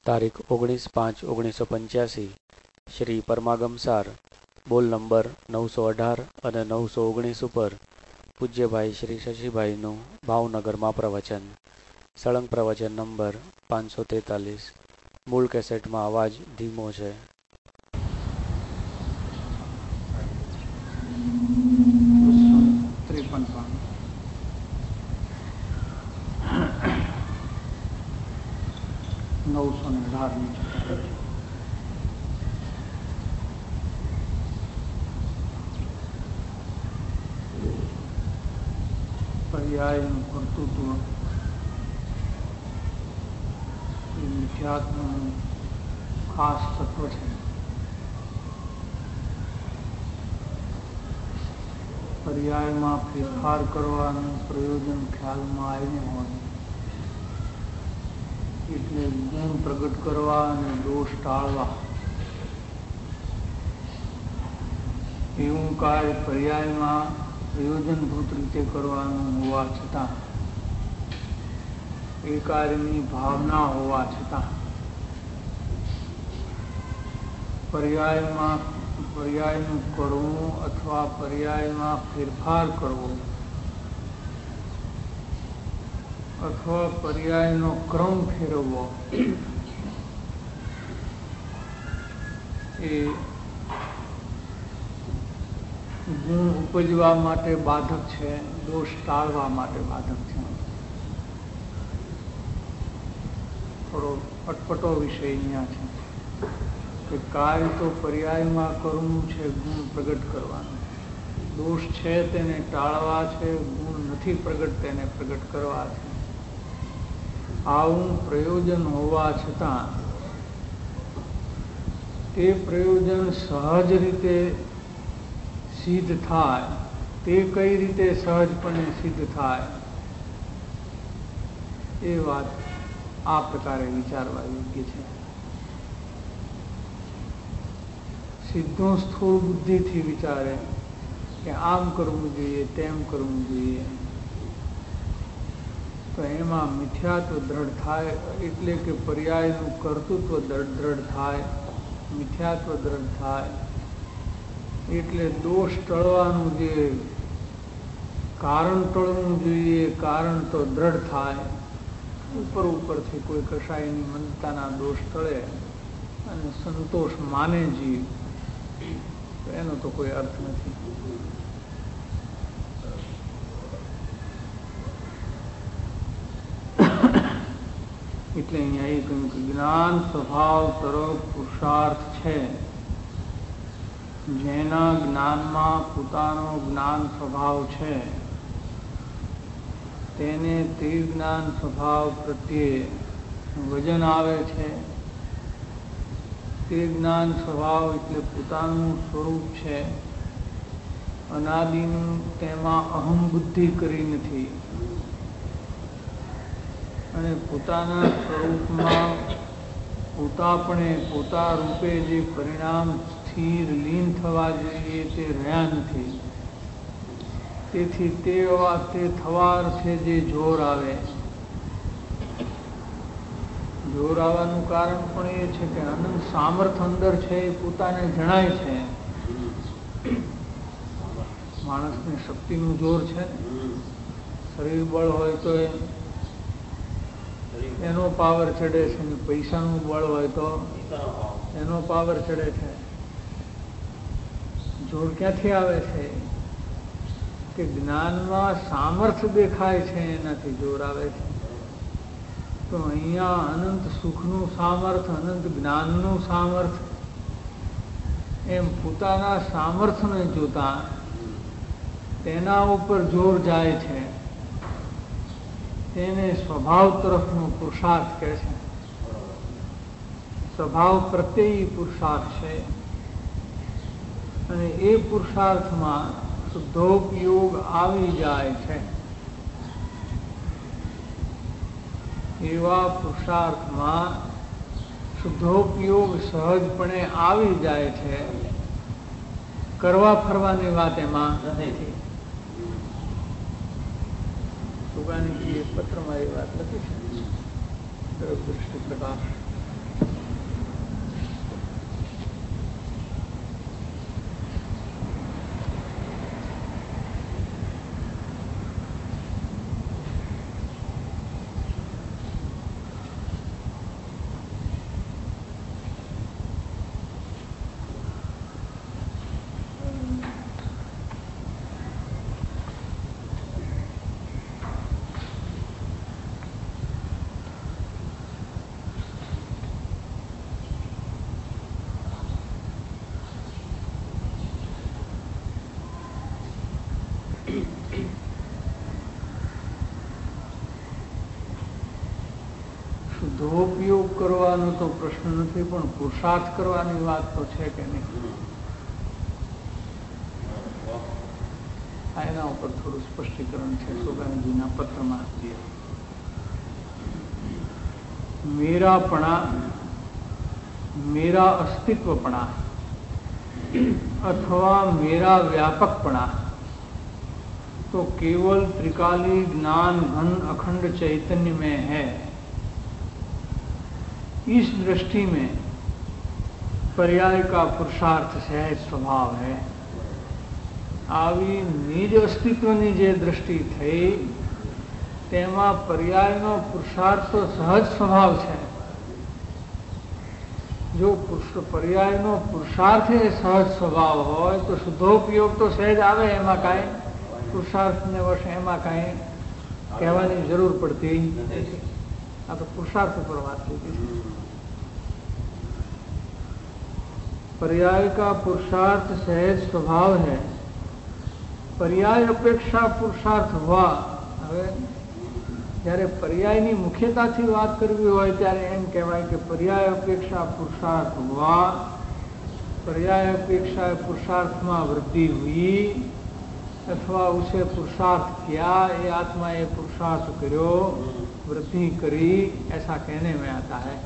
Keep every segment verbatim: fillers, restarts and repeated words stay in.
તારીખ ઓગણીસ પાંચ ઓગણીસો પંચ્યાસી શ્રી પરમાગમ સાર બોલ નંબર નવસો અઢાર અને નવસો ઓગણીસ ઉપર પૂજ્યભાઈ શ્રી શશીભાઈનું ભાવનગરમાં પ્રવચન. સળંગ પ્રવચન નંબર પાંચસો તેતાલીસ. મૂળ કેસેટમાં અવાજ ધીમો છે. નવસો ને અઢાર પર્યાયનું કર્તૃત્વ એ મિથ્યાત્મનું ખાસ તત્વ છે. પર્યાયમાં ફેરફાર કરવાનું પ્રયોજન ખ્યાલમાં આવીને હોય એટલે ગુણ પ્રગટ કરવા અને દોષ ટાળવા એવું કાર્ય પર્યાયમાં પ્રયોજનભૂત રીતે કરવાનું હોવા છતાં, એ કાર્યની ભાવના હોવા છતાં પર્યાયમાં પર્યાયનું કરવું અથવા પર્યાયમાં ફેરફાર કરવો અથવા પર્યાયનો ક્રમ ફેરવવો એ ગુણ ઉપજવા માટે બાધક છે, દોષ ટાળવા માટે બાધક છે. થોડો અટપટો વિષય અહીંયા છે કે કાર્ય તો પર્યાયમાં કરવું છે, ગુણ પ્રગટ કરવાનું. દોષ છે તેને ટાળવા છે, ગુણ નથી પ્રગટ તેને પ્રગટ કરવા છે. આવું પ્રયોજન હોવા છતાં તે પ્રયોજન સહજ રીતે સિદ્ધ થાય, તે કઈ રીતે સહજપણે સિદ્ધ થાય એ વાત આ પ્રકારે વિચારવા યોગ્ય છે. સીધો સ્થૂળ બુદ્ધિથી વિચારે કે આમ કરવું જોઈએ, તેમ કરવું જોઈએ, તો એમાં મિથ્યાત્વ દ્રઢ થાય. એટલે કે પર્યાયનું કર્તૃત્વ દ્રઢ થાય, મિથ્યાત્વ દ્રઢ થાય. એટલે દોષ ટળવાનું જે કારણ ટળવું જોઈએ, કારણ તો દ્રઢ થાય. ઉપર ઉપરથી કોઈ કશાયની મંદતાના દોષ ટળે અને સંતોષ માને જીવ, તો એનો તો કોઈ અર્થ નથી. એટલે અહીંયા એ કહ્યું કે જ્ઞાન સ્વભાવ તરફ પુરુષાર્થ છે. જેના જ્ઞાનમાં પોતાનો જ્ઞાન સ્વભાવ છે તેને તે જ્ઞાન સ્વભાવ પ્રત્યે વજન આવે છે. તે જ્ઞાન સ્વભાવ એટલે પોતાનું સ્વરૂપ છે, અનાદિનું. તેમાં અહમ બુદ્ધિ કરી નથી અને પોતાના સ્વરૂપમાં પોતાપણે પોતા રૂપે જે પરિણામ સ્થિર લીન થવા જોઈએ તે રહ્યા નથી. તેથી તે તે થવા અર્થે જે જોર આવે, જોર આવવાનું કારણ પણ એ છે કે અનંત સામર્થ અંદર છે, એ પોતાને જણાય છે. માણસની શક્તિનું જોર છે. શરીર બળ હોય તો એનો પાવર ચડે છે, ને પૈસાનું બળ હોય તો એનો પાવર ચડે છે. જોર ક્યાંથી આવે છે? કે જ્ઞાનમાં સામર્થ્ય દેખાય છે, એનાથી જોર આવે છે. તો અહીંયા અનંત સુખનું સામર્થ, અનંત જ્ઞાનનું સામર્થ, એમ પોતાના સામર્થ્યને જોતા તેના ઉપર જોર જાય છે. તેને સ્વભાવ તરફનો પુરુષાર્થ કહે છે. સ્વભાવ પ્રત્યે પુરુષાર્થ છે અને એ પુરુષાર્થમાં શુદ્ધોપયોગ આવી જાય છે. એવા પુરુષાર્થમાં શુદ્ધોપયોગ સહજપણે આવી જાય છે. કરવા ફરવાની વાત એમાં નથી. સુગાનીજીએ પત્રમાં એ વાત લખી છે. દૃષ્ટિ પ્રકાશ પ્રયોગ કરવાનો તો પ્રશ્ન નથી, પણ પુરુષાર્થ કરવાની વાત તો છે કે નહીં, એના ઉપર થોડું સ્પષ્ટીકરણ છે સોગાનજીના પત્રમાં. મેરાપણા, મેરા અસ્તિત્વપણા अथवा मेरा व्यापकपणा तो केवल त्रिकाली ज्ञान घन अखंड चैतन्य में है. इस दृष्टि में पर्याय का पुरुषार्थ सहज स्वभाव है. આવી નિજ અસ્તિત્વની જે દ્રષ્ટિ થઈ તેમાં પર્યાયનો પુરુષાર્થ તો સહજ સ્વભાવ છે. જો પર્યાયનો પુરુષાર્થ એ સહજ સ્વભાવ હોય તો શુદ્ધોપયોગ તો સહેજ આવે, એમાં કાંઈ પુરુષાર્થને વર્ષે એમાં કાંઈ કહેવાની જરૂર પડતી નથી. આ તો પુરુષાર્થ ઉપર વાત લીધી. पर्याय का पुरुषार्थ सहज स्वभाव है. पर्याय अपेक्षा पुरुषार्थ हुआ. હવે જ્યારે પર્યાયની મુખ્યતાથી વાત કરવી હોય ત્યારે એમ કહેવાય કે પર્યાય અપેક્ષા પુરુષાર્થ हुआ, पर्याय अपेक्षा पुरुषार्थ में वृद्धि हुई अथवा उसे पुरुषार्थ किया, ये आत्मा ये पुरुषार्थ करो, वृद्धि करी, ऐसा कहने में आता है.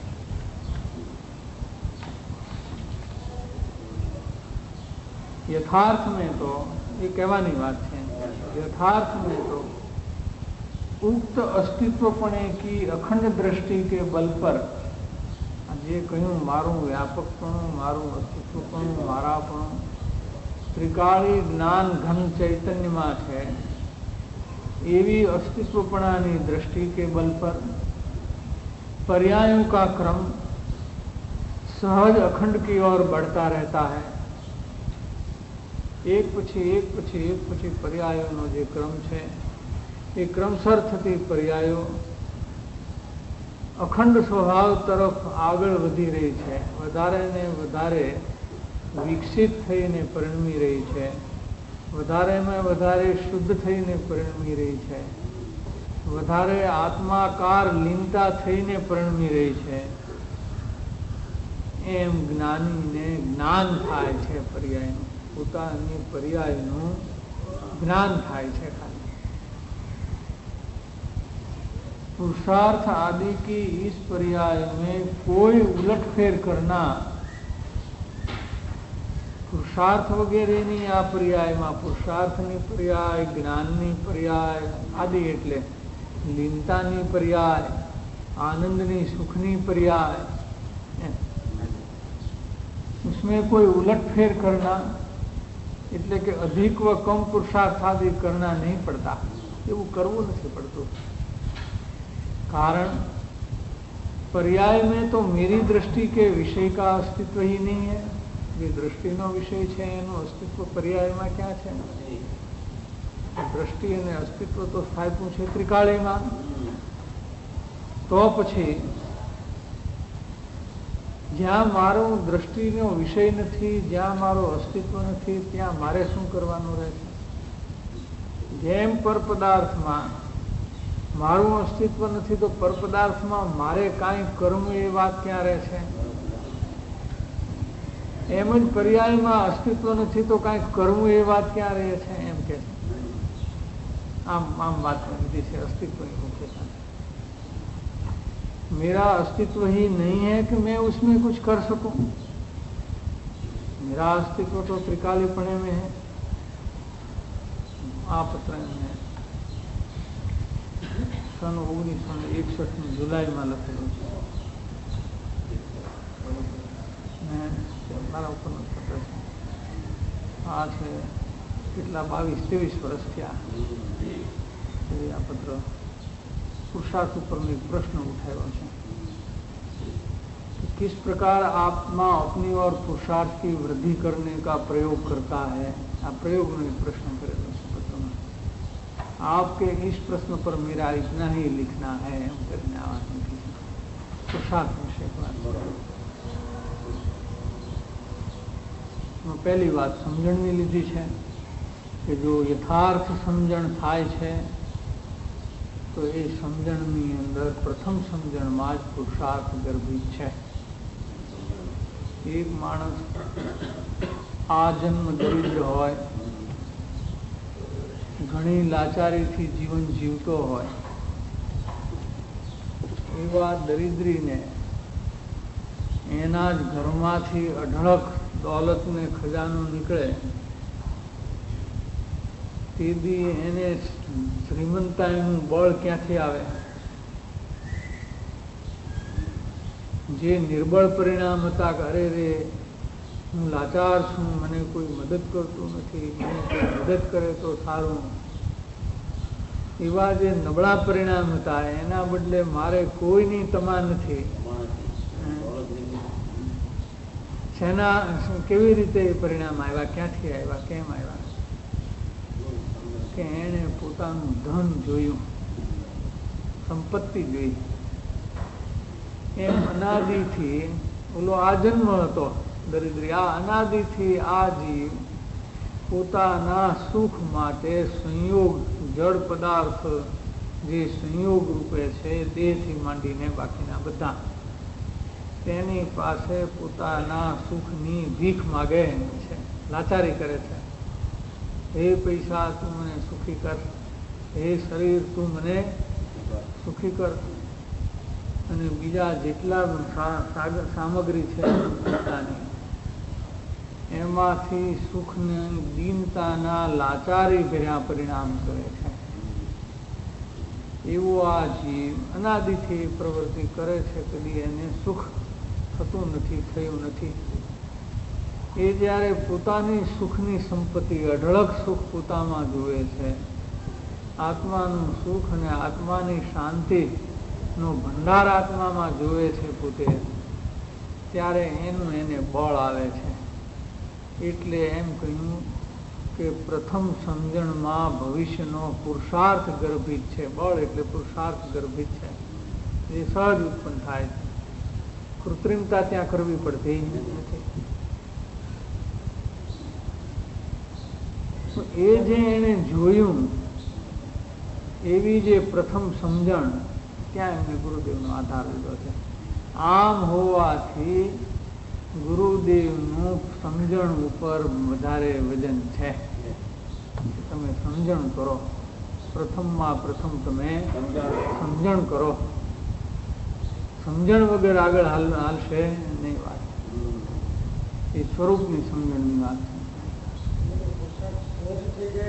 यथार्थ में तो ये कहवानी बात है, यथार्थ में तो उक्त अस्तित्वपणे की अखंड दृष्टि के बल पर जे कहूँ मारू व्यापकपणु, मारू अस्तित्वपणु, मारापणु त्रिकाली ज्ञान घन चैतन्य में है, एवी अस्तित्वपणानी दृष्टि के बल पर पर्यायों का क्रम सहज अखंड की ओर बढ़ता रहता है. एक पछी एक पछी एक पछी पर्यायों जे क्रम है એ ક્રમસર થતી પર્યાયો અખંડ સ્વભાવ તરફ આગળ વધી રહી છે, વધારે ને વધારે વિકસિત થઈને પરિણમી રહી છે, વધારેમાં વધારે શુદ્ધ થઈને પરિણમી રહી છે, વધારે આત્માકાર લીનતા થઈને પરિણમી રહી છે. એમ જ્ઞાનીને જ્ઞાન થાય છે, પર્યાયનું પોતાની પર્યાયનું જ્ઞાન થાય છે. ખાલી पुरुषार्थ आदि की इस पर्याय में कोई उलटफेर करना, पुरुषार्थ वगैरह नहीं आ पर्याय में पुरुषार्थनी पर्याय, ज्ञाननी पर्याय आदि एटले लीनतानी पर्याय, आनंदनी सुखनी पर्याय, उसमें कोई उलटफेर करना એટલે કે अधिक व कम पुरुषार्थ आदि करना नहीं पड़ता. એવું કરવું નથી પડતું. कारण पर्याय में तो मेरी दृष्टि के विषय का अस्तित्व ही नहीं है. ये दृष्टि नो विषय है, एनु अस्तित्व पर्याय में क्या है? दृष्टि और अस्तित्व तो स्थायित्व है त्रिकाली में. तो पछी ज्यां मारो दृष्टि नो विषय नहीं, ज्यां मारो अस्तित्व नहीं, त्यां मारे शुं करवानुं रहे छे? जेम पर पदार्थ में मारू अस्तित्व नहीं तो पर पदार्थ में मारे काई कर्म ए बात क्या रहे छे? एम ज पर्याय में अस्तित्व नहीं तो काई कर्म ए बात क्या रहे छे? एम के आम आम बात लीधी है अस्तित्व की मुख्यता. मेरा अस्तित्व ही नहीं है कि मैं उसमें कुछ कर सकूं. मेरा अस्तित्व तो त्रिकालीपणे में है. आ पत्र में सन ओगनीस सौ एकसठ में जुलाई में लखेलू है. मारा ऊपर पत्र आ है કેટલા બાવીસ ત્રેવીસ વર્ષ થયા. આ પત્ર પુરુષાર્થ ઉપર એક પ્રશ્ન ઉઠાવ્યો છે. किस प्रकार आत्मा अपनी और पुरुषार्थ की वृद्धि करने का प्रयोग करता है? आ प्रयोग में प्रश्न करेलो है पत्र में. आपके इस प्रश्न पर मेरा इतना ही लिखना है. पुरुषार्थ विषय पहली बात समझणनी लीधी है कि जो यथार्थ समझण थाय छे तो તો એ સમજણની અંદર પ્રથમ સમજણમાં જ પુરુષાર્થ ગર્ભિત છે. એક માણસ આ જન્મ દરિદ્ર હોય, ઘણી લાચારીથી જીવન જીવતો હોય, એવા દરિદ્રીને એના જ ઘરમાંથી અઢળક દોલતને ખજાનો નીકળે તેથી એને શ્રીમંતાઈનું બળ ક્યાંથી આવે? જે નિર્બળ પરિણામ હતા કે અરે રે હું લાચાર છું, મને કોઈ મદદ કરતું નથી, મને કોઈ મદદ કરે તો સારું, એવા જે નબળા પરિણામ હતા એના બદલે મારે કોઈની તમા નથી. શેના કેવી રીતે એ પરિણામ આવ્યા? ક્યાંથી આવ્યા? કેમ આવ્યા? કે એણે પોતાનું ધન જોયું, સંપત્તિ જોઈ. એમ અનાદિથી ઓલો આ જન્મ હતો દરિદ્રી, આ અનાદિથી આ જીવ પોતાના સુખ માટે સંયોગ જળ પદાર્થ જે સંયોગ રૂપે છે દેહથી માંડીને બાકીના બધા તેની પાસે પોતાના સુખની ભીખ માગે છે, લાચારી કરે છે. હે પૈસા તું મને સુખી કર, હે શરીર તું મને સુખી કર, અને બીજા જેટલા સામગ્રી છે પોતાની એમાંથી સુખને દીનતાના લાચારી ભર્યા પરિણામ કરે છે. એવું આ જીવ અનાદિથી પ્રવૃત્તિ કરે છે, કદી એને સુખ થતું નથી, થયું નથી. એ જ્યારે પોતાની સુખની સંપત્તિ અઢળક સુખ પોતામાં જુએ છે, આત્માનું સુખ અને આત્માની શાંતિ નો ભંડાર આત્મામાં જોવે છે પોતે, ત્યારે એનું એને બળ આવે છે. એટલે એમ કહ્યું કે પ્રથમ સમજણમાં ભવિષ્યનો પુરુષાર્થ ગર્ભિત છે. બળ એટલે પુરુષાર્થ ગર્ભિત છે, એ સહજ ઉત્પન્ન થાય છે. કૃત્રિમતા ત્યાં કરવી પડતી નથી. એ જે એને જોયું એવી જે પ્રથમ સમજણ, ત્યાં એમને ગુરુદેવનો આધાર લીધો છે. આમ હોવાથી ગુરુદેવનું સમજણ ઉપર વધારે વજન છે. તમે સમજણ કરો, પ્રથમમાં પ્રથમ તમે સમજણ કરો. સમજણ વગર આગળ હાલશે નહીં વાત. એ સ્વરૂપની સમજણની વાત છે.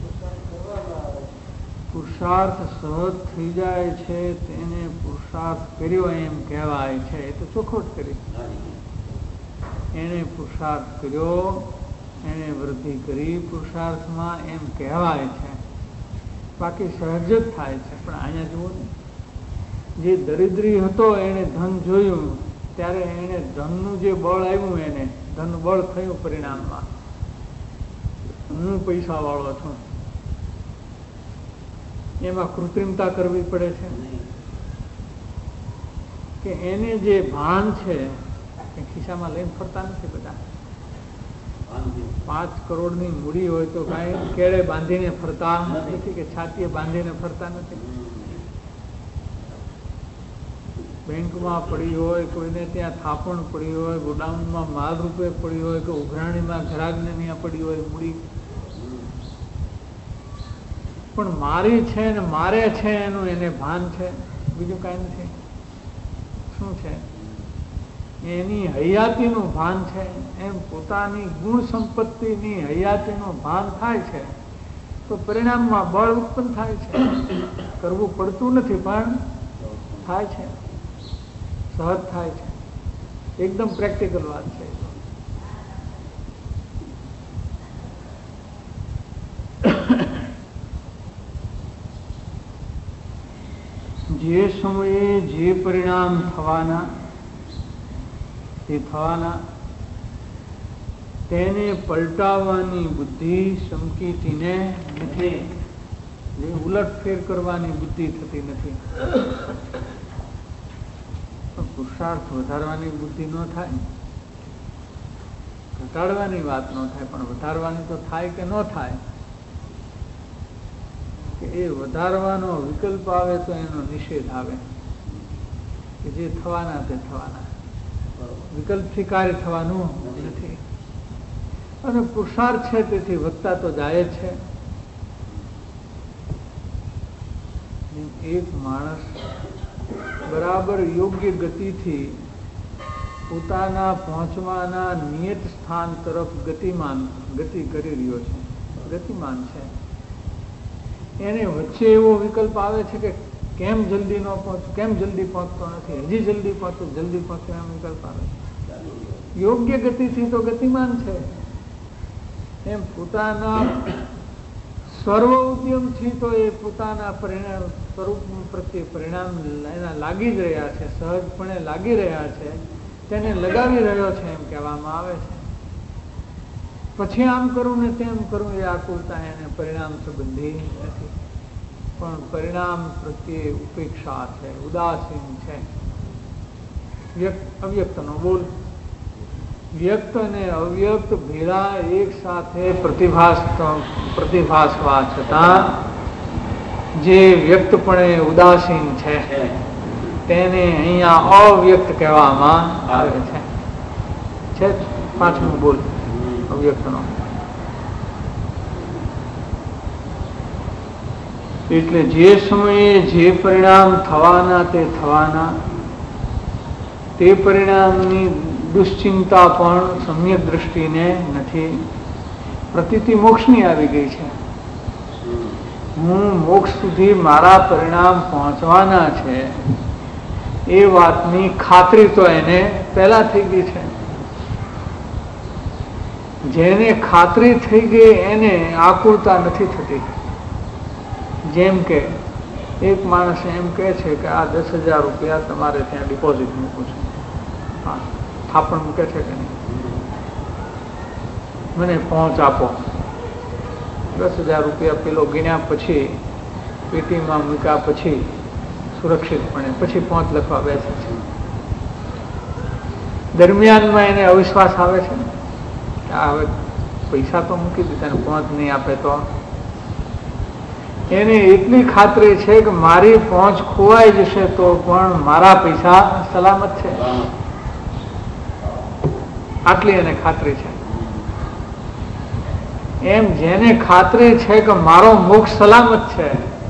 પુરુષાર્થ સહજ થઈ જાય છે તેને પુરુષાર્થ કર્યો એમ કહેવાય છે. એ તો ચોખવટ કરી, એને પુરુષાર્થ કર્યો, એને વૃદ્ધિ કરી પુરુષાર્થમાં એમ કહેવાય છે. બાકી સહજ જ થાય છે. પણ અહીંયા જુઓ ને, જે દરિદ્રી હતો એને ધન જોયું ત્યારે એને ધનનું જે બળ આવ્યું, એને ધન બળ થયું પરિણામમાં. હું પૈસા વાળો છું, એમાં કૃત્રિમતા કરવી પડે છે કે એને જે ભાન છે એ ખિસ્સામાં લઈને ફરતા નથી. બધા પાંચ કરોડની મૂડી હોય તો કાંઈ કેળે બાંધીને ફરતા નથી કે છાતીએ બાંધીને ફરતા નથી. બેંકમાં પડી હોય, કોઈને ત્યાં થાપણ પડી હોય, ગોડાઉનમાં માલ રૂપે પડી હોય, કે ઉઘરાણીમાં ઘરાકને ત્યાં પડી હોય મૂડી, પણ મારી છે ને મારે છે એનું એને ભાન છે, બીજું કાંઈ નથી. શું છે? એની હયાતીનું ભાન છે. એમ પોતાની ગુણ સંપત્તિની હયાતીનું ભાન થાય છે તો પરિણામમાં બળ ઉત્પન્ન થાય છે. કરવું પડતું નથી પણ થાય છે, સહજ થાય છે. એકદમ પ્રેક્ટિકલ વાત છે. જે સમયે જે પરિણામ થવાના તે થવાના, તેને પલટાવવાની બુદ્ધિ સમકીતીને નથી. જે ઉલટફેર કરવાની બુદ્ધિ થતી નથી. પુરુષાર્થ વધારવાની બુદ્ધિ ન થાય, ઘટાડવાની વાત ન થાય, પણ વધારવાની તો થાય કે ન થાય કે એ વધારવાનો વિકલ્પ આવે તો એનો નિષેધ આવે, કે જે થવાના તે થવાના, વિકલ્પથી કાર્ય થવાનું નથી. અને પુરુષાર્થ છે તેથી વધતા તો જાય જ છે. એક માણસ બરાબર યોગ્ય ગતિથી પોતાના પહોંચવાના નિયત સ્થાન તરફ ગતિમાન ગતિ કરી રહ્યો છે, ગતિમાન છે, એને વચ્ચે એવો વિકલ્પ આવે છે કે કેમ જલ્દી ન પહોંચ, કેમ જલ્દી પહોંચતો નથી, હજી જલ્દી પહોંચો, જલ્દી પહોંચો, એમ વિકલ્પ આવે છે. યોગ્ય ગતિથી તો ગતિમાન છે, એમ પોતાના સર્વ ઉદ્યમથી તો એ પોતાના પરિણામ સ્વરૂપ પ્રત્યે પરિણામ એના લાગી જ રહ્યા છે, સહજપણે લાગી રહ્યા છે, તેને લગાવી રહ્યો છે એમ કહેવામાં આવે છે. પછી આમ કરું ને તેમ કરું એ આકુલતા એને પરિણામ સંબંધી નથી, પણ પરિણામ પ્રત્યે ઉપેક્ષા છે, ઉદાસીન છે. વ્યક્ત અવ્યક્તનો બોલ, વ્યક્ત અને અવ્યક્ત ભેળા એક સાથે પ્રતિભાસ પ્રતિભાસવા છતાં જે વ્યક્તપણે ઉદાસીન છે તેને અહીંયા અવ્યક્ત કહેવામાં આવે છે. છે પાંચમું બોલ અવ્યક્તનો. એટલે જે સમયે જે પરિણામ થવાના તે થવાના, તે પરિણામની દુશ્ચિંતા પણ સમ્યક દ્રષ્ટિને નથી. પ્રતીતિ મોક્ષની આવી ગઈ છે. હું મોક્ષ સુધી મારા પરિણામ પહોંચવાના છે એ વાતની ખાતરી તો એને પહેલા થઈ ગઈ છે. જેને ખાતરી થઈ ગઈ એને આકુલતા નથી થતી. જેમ કે એક માણસ એમ કહે છે કે આ દસ હજાર રૂપિયા તમારે ત્યાં ડિપોઝિટ મૂકું છું. હા, થાપણ મૂકે છે કે નહીં, મને પહોંચ આપો. દસ હજાર રૂપિયા પેલો ગણ્યા પછી પેટીમાં મૂક્યા પછી સુરક્ષિતપણે પછી પહોંચ લખવા બેસે છે. દરમિયાનમાં એને અવિશ્વાસ આવે છે, હવે પૈસા તો મૂકી દીધા, પહોંચ નહીં આપે તો. એને એટલી ખાતરી છે કે મારી પહોંચ ખોવાઈ જશે તો પણ મારા પૈસા સલામત છે, આટલી એને ખાતરી છે. એમ જેને ખાતરી છે કે મારો મોક્ષ સલામત છે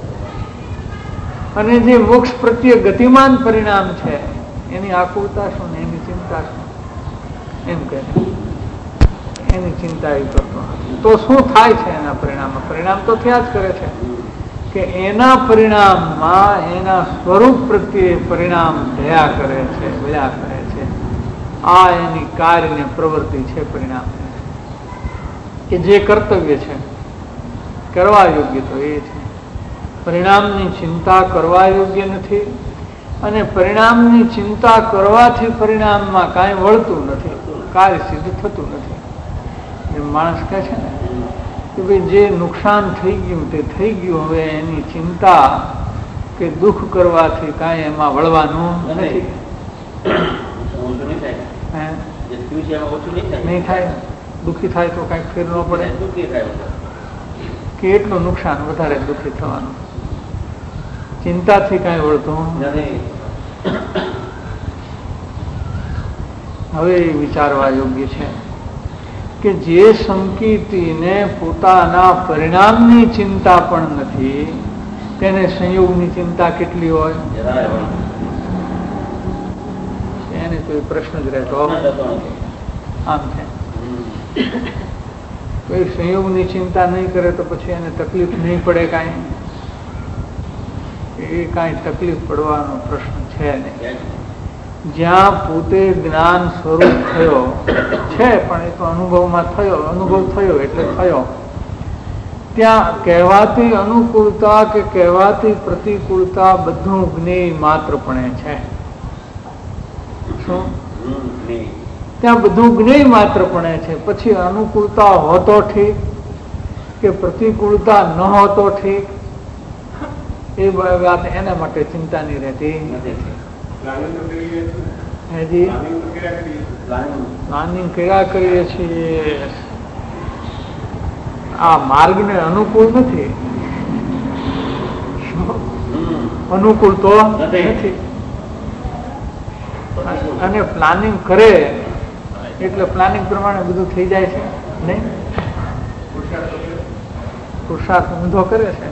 અને જે મોક્ષ પ્રત્યે ગતિમાન પરિણામ છે એની આકુલતા શું ને એની ચિંતા શું, એમ કહે એની ચિંતા એ કરતો નથી. તો શું થાય છે એના પરિણામમાં? પરિણામ તો થયા જ કરે છે કે એના પરિણામમાં એના સ્વરૂપ પ્રત્યે પરિણામ થયા કરે છે, વયા કરે છે. આ એની કાર્ય ને પ્રવૃત્તિ છે પરિણામ, કે જે કર્તવ્ય છે કરવા યોગ્ય તો એ છે. પરિણામની ચિંતા કરવા યોગ્ય નથી અને પરિણામની ચિંતા કરવાથી પરિણામમાં કાંઈ વળતું નથી, કાર્ય સિદ્ધ થતું નથી. એ માણસ કહે છે ને કે ભાઈ જે નુકસાન થઈ ગયું તે થઈ ગયું, હવે એની ચિંતા કે દુઃખ કરવાથી કાંઈ એમાં વળવાનું નથી. નહીં થાય, દુઃખી થાય તો કઈ ફેર ન પડે, કે એટલું નુકસાન વધારે દુઃખી થવાનું, ચિંતાથી કઈ વળતું નથી. હવે વિચારવા યોગ્ય છે કે જે સંકિતિને પોતાના પરિણામની ચિંતા પણ નથી તેને સંયોગની ચિંતા કેટલી હોય? એને તો પ્રશ્ન જ રહેતો આમ છે. કોઈ સંયોગની ચિંતા નહીં કરે તો પછી એને તકલીફ નહીં પડે કાંઈ? એ કાંઈ તકલીફ પડવાનો પ્રશ્ન છે નહીં. જ્યાં પોતે જ્ઞાન સ્વરૂપ થયો છે પણ એ તો અનુભવમાં થયો, અનુભવ થયો એટલે થયો, ત્યાં કહેવાતી અનુકૂળતા કે કહેવાતી પ્રતિકૂળતા બધું જ્ઞેય માત્રપણે છે. શું? ત્યાં બધું જ્ઞેય માત્રપણે છે. પછી અનુકૂળતા હોતો ઠીક કે પ્રતિકૂળતા ન હોતો ઠીક, એ વાત એના માટે ચિંતા નહીં રહેતી. હજી પ્લાનિંગ કર્યા કરીએ છીએ, આ માર્ગને અનુકૂળ નથી. અનુકૂળ તો નથી. અને પ્લાનિંગ કરે એટલે પ્લાનિંગ પ્રમાણે બધું થઈ જાય છે નહીં. પુરુષાર્થ ઊંધો કરે છે.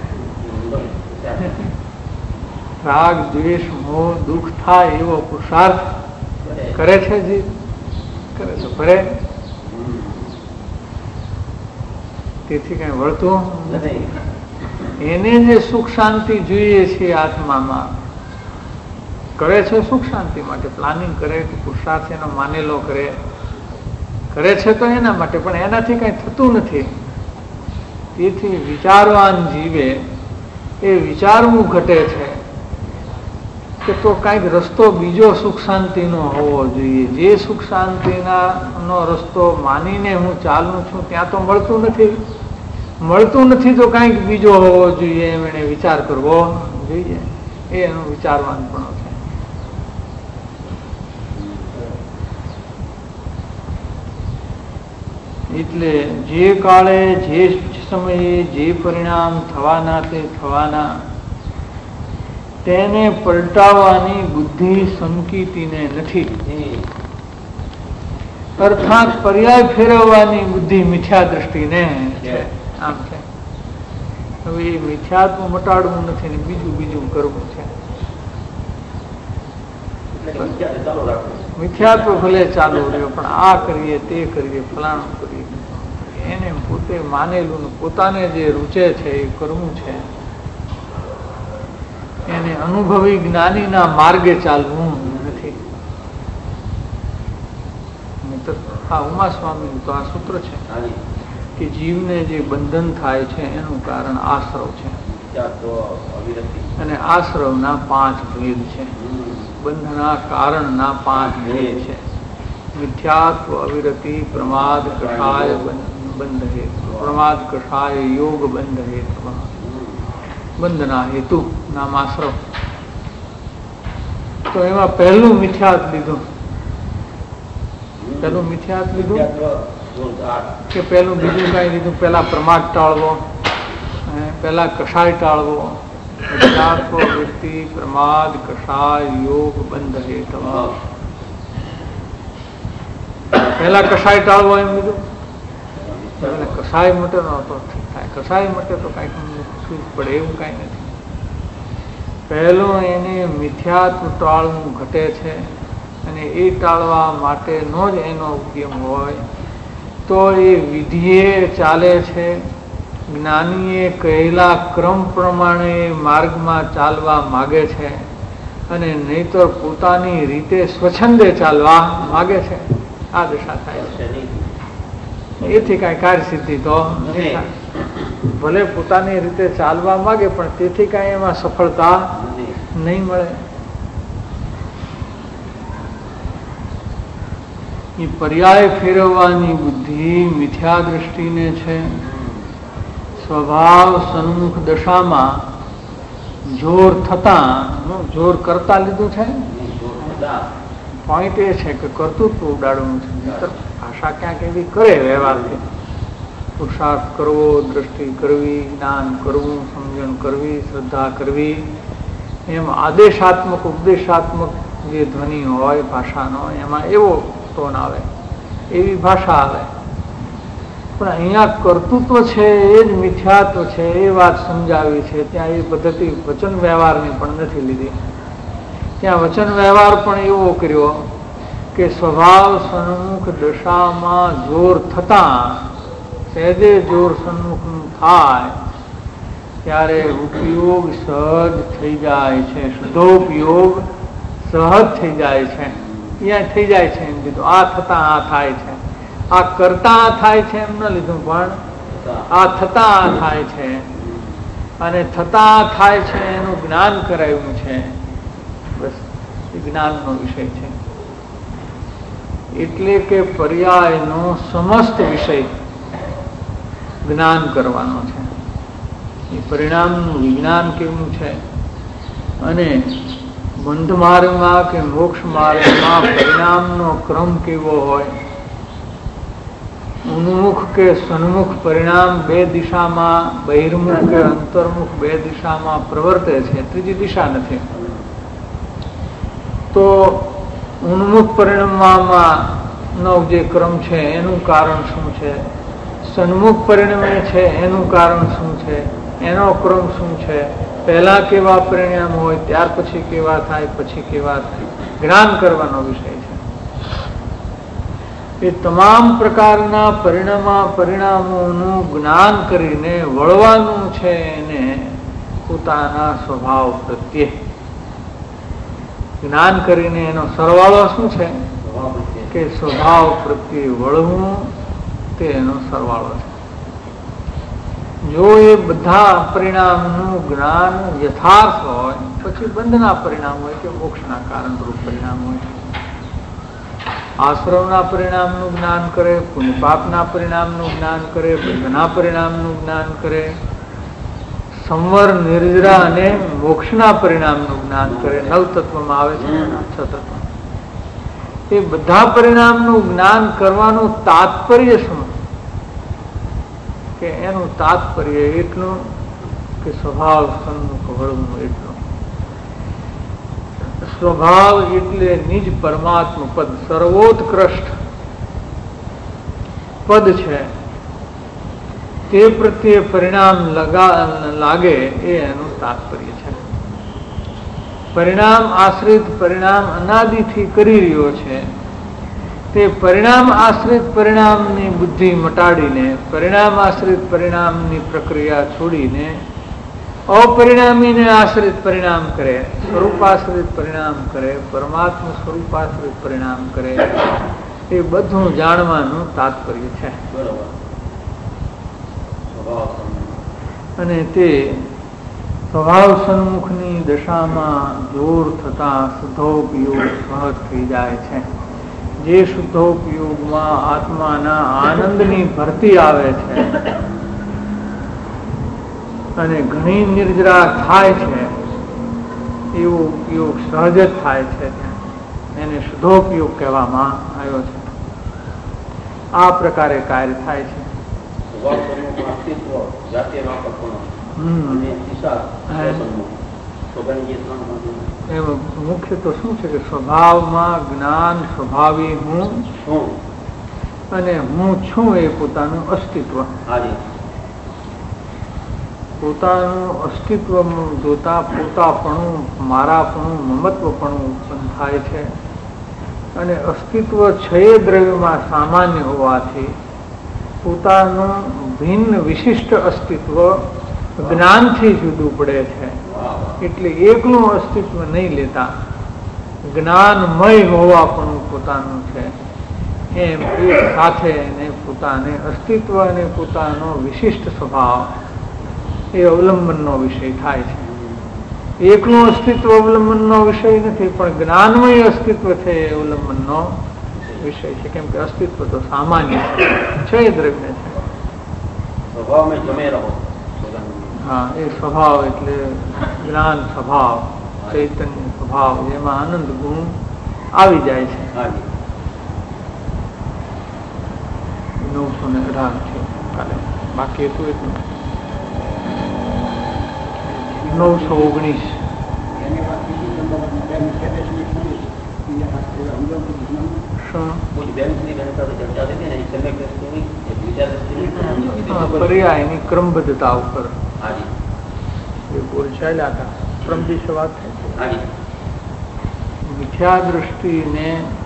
રાગ દ્વેષ મોહ દુઃખ થાય એવો પુરુષાર્થ કરે છે. જે કરે તો ભરે, તેથી કઈ વળતું નથી. એને જે સુખ શાંતિ જોઈએ છે આત્મામાં, કરે છે સુખ શાંતિ માટે. પ્લાનિંગ કરે કે પુરુષાર્થ એનો માનેલો કરે કરે છે તો એના માટે, પણ એનાથી કઈ થતું નથી. તેથી વિચારવાન જીવે એ વિચારવું ઘટે છે કે તો કઈક રસ્તો બીજો સુખ શાંતિ નો હોવો જોઈએ. જે સુખ શાંતિના નો રસ્તો માનીને હું ચાલું છું ત્યાં તો મળતું નથી. મળતું નથી તો કઈક બીજો હોવો જોઈએ એમ એને વિચાર કરવો જોઈએ. એ એનું વિચારવાન પણ છે. એટલે જે કાળે જે સમયે જે પરિણામ થવાના તે થવાના, તેને પલટાવવાની બુદ્ધિ સંકિતીને નથી. અર્થાત પર્યાય ફેરવવાની બુદ્ધિ મિથ્યા દ્રષ્ટિને છે. આમ છે. હવે એ મિથ્યાત્વ મટાડવું નથી ને બીજું બીજું કરવું છે. મિથ્યાત્વ ભલે ચાલુ રહ્યો પણ આ કરીએ તે કરીએ ફલાણું કરીએ, એને પોતે માનેલું પોતાને જે રૂચે છે એ કરવું છે. એને અનુભવી જ્ઞાનીના માર્ગે ચાલવું નથી. આ ઉમા સ્વામી તો આ સૂત્ર છે કે જીવને જે બંધન થાય છે એનું કારણ આશ્રવ છે. અને આશ્રવના પાંચ ભેદ છે. બંધના કારણના પાંચ ભેદ છે. મિથ્યાત્વ, અવિરતિ, પ્રમાદ, કષાય બંધ હેતુ, પ્રમાદ કષાય યોગ બંધ હેતુ, બંધના હેતુ નામ આશ્રવ. તો એમાં પહેલું મિથ્યાત્વ લીધું. પહેલું મિથ્યાત્વ લીધું કે પહેલું બીજું કઈ લીધું? પેલા પ્રમાદ ટાળવો, પેલા કષાય ટાળવો. મિથ્યાત્વ, વૃત્તિ, પ્રમાદ, કષાય, યોગ બંધ હેતુ. પેલા કષાય ટાળવો એમ લીધું. કષાય મટે નો તો ઠીક થાય. કષાય મટે તો કઈક શું પડે એવું કઈ નથી. પહેલું એને મિથ્યાત્વ ટાળવું ઘટે છે. અને એ ટાળવા માટેનો જ એનો ઉદ્યમ હોય તો એ વિધિએ ચાલે છે. જ્ઞાનીએ કહેલા ક્રમ પ્રમાણે માર્ગમાં ચાલવા માગે છે. અને નહીતર પોતાની રીતે સ્વચ્છંદે ચાલવા માગે છે. આ દશા થાય છે. એથી કઈ કાર્ય સિદ્ધિ તો નહીં થાય. ભલે પોતાની રીતે ચાલવા માંગે પણ તેથી કઈ એમાં સફળતા નહીં મળે. એ પર્યાય ફેરવવાની બુદ્ધિ મિથ્યા દ્રષ્ટિને છે. સ્વભાવ સન્મુખ દશામાં જોર થતા, જોર કરતા લીધું છે. પોઈન્ટ એ છે કે કર્તૃત્વ ઉડાડવું છે. ભાષા ક્યાંક એવી કરે વ્યવહારથી, પુરુષાર્થ કરવો, દ્રષ્ટિ કરવી, જ્ઞાન કરવું, સમજણ કરવી, શ્રદ્ધા કરવી, એમ આદેશાત્મક ઉપદેશાત્મક જે ધ્વનિ હોય ભાષાનો એમાં એવો ટોન આવે, એવી ભાષા આવે. પણ અહીંયા કર્તૃત્વ છે એ જ મિથ્યાત્વ છે એ વાત સમજાવી છે. ત્યાં એ પદ્ધતિ વચન વ્યવહારની પણ નથી લીધી. ત્યાં વચન વ્યવહાર પણ એવો કર્યો કે સ્વભાવ સન્મુખ દશામાં જોર થતા, સહેજે જોર સન્મુખનું થાય ત્યારે ઉપયોગ સહજ થઈ જાય છે. શુદ્ધોપયોગ સહજ થઈ જાય છે. અહીંયા થઈ જાય છે એમ કીધું. આ થતા આ થાય છે. આ કરતા આ થાય છે એમ ન લીધું, પણ આ થતા આ થાય છે. અને થતા આ થાય છે એનું જ્ઞાન કરાયું છે. બસ એ જ્ઞાનનો વિષય છે. એટલે કે પર્યાયનો સમસ્ત વિષય જ્ઞાન કરવાનો છે. એ પરિણામનું વિજ્ઞાન કેવું છે અને બંધ માર્ગમાં કે મોક્ષ માર્ગમાં પરિણામનો ક્રમ કેવો હોય ઉન્મુખ કે સન્મુખ પરિણામ બે દિશામાં, બહિર્મુખ કે અંતર્મુખ બે દિશામાં પ્રવર્તે છે, ત્રીજી દિશા નથી. તો ઉન્મુખ પરિણામમાં નો જે ક્રમ છે એનું કારણ શું છે, સન્મુખ પરિણમે છે એનું કારણ શું છે, એનો ક્રમ શું છે, પહેલા કેવા પરિણામ હોય, ત્યાર પછી કેવા થાય, પછી કેવા થાય, જ્ઞાન કરવાનો વિષય છે. એ તમામ પ્રકારના પરિણામ પરિણામોનું જ્ઞાન કરીને વળવાનું છે એને પોતાના સ્વભાવ પ્રત્યે. જ્ઞાન કરીને એનો સરવાળો શું છે કે સ્વભાવ પ્રત્યે વળવું, તે એનો સરવાળો છે. જો એ બધા પરિણામનું જ્ઞાન યથાર્થ હોય, પછી બંધના પરિણામ હોય કે મોક્ષના કારણરૂપ પરિણામ હોય, આશ્રમના પરિણામનું જ્ઞાન કરે, પુણ્યપાપના પરિણામનું જ્ઞાન કરે, બંધના પરિણામનું જ્ઞાન કરે, સંવર નિર્જરા અને મોક્ષના પરિણામનું જ્ઞાન કરે. નવ તત્વમાં આવે છે છ તત્વ. એ બધા પરિણામનું જ્ઞાન કરવાનું તાત્પર્ય શું? કે એનું તાત્પર્ય એટલું કે સ્વભાવ સન્મુખ વળવું એટલું. સ્વભાવ એટલે નિજ પરમાત્મ પદ, સર્વોત્કૃષ્ટ પદ છે, તે પ્રત્યે પરિણામ લાગે એ એનું તાત્પર્ય છે. પરિણામ આશ્રિત પરિણામ અનાદિથી કરી રહ્યો છે, તે પરિણામ આશ્રિત પરિણામની બુદ્ધિ મટાડીને, પરિણામ આશ્રિત પરિણામની પ્રક્રિયા છોડીને અપરિણામીને આશ્રિત પરિણામ કરે, સ્વરૂપાશ્રિત પરિણામ કરે, પરમાત્મા સ્વરૂપાશ્રિત પરિણામ કરે, એ બધું જાણવાનું તાત્પર્ય છે. અને તે સ્વભાવ સન્મુખની દશામાં જોર થતા શુદ્ધોપયોગ સહજ થઈ જાય છે. જે શુદ્ધોપયોગમાં આત્માના આનંદની ભરતી આવે છે અને ઘણી નિર્જરા થાય છે, એવો ઉપયોગ સહજ જ થાય છે, એને શુદ્ધોપયોગ કહેવામાં આવ્યો છે. આ પ્રકારે કાર્ય થાય છે. મુખ્ય તો શું છે કે સ્વભાવમાં જ્ઞાન સ્વભાવી હું અને હું છું એ પોતાનું અસ્તિત્વ. પોતાનું અસ્તિત્વ જોતા પોતાપણું, મારાપણું, મમત્વપણું ઉત્પન્ન થાય છે. અને અસ્તિત્વ છ દ્રવ્યમાં સામાન્ય હોવાથી પોતાનું ભિન્ન વિશિષ્ટ અસ્તિત્વ જ્ઞાનથી જુદું પડે છે. એટલે એકલું અસ્તિત્વ નહીં લેતા, જ્ઞાનમય હોવાપણું પોતાનું છે એમ એક સાથે એને પોતાને અસ્તિત્વ અને પોતાનો વિશિષ્ટ સ્વભાવ એ અવલંબનનો વિષય થાય છે. એકલું અસ્તિત્વ અવલંબનનો વિષય નથી, પણ જ્ઞાનમય અસ્તિત્વ છે એ અવલંબનનો વિષય છે. કેમ કે અસ્તિત્વ તો સામાન્ય છે, દ્રવ્ય છે. હા, એ સ્વભાવ એટલે જ્ઞાન સ્વભાવ, ચૈતન્ય સ્વભાવ, જેમાં આનંદ ગુણ આવી જાય છે. નવસો ને અઢાર છે કાલે, બાકી હતું એટલું નવસો ઓગણીસ. પર્યાયની ક્રમબદ્ધતા ઉપર બોલ ચાલ્યા હતા. ક્રમદિશ વાત મિથ્યા દ્રષ્ટિને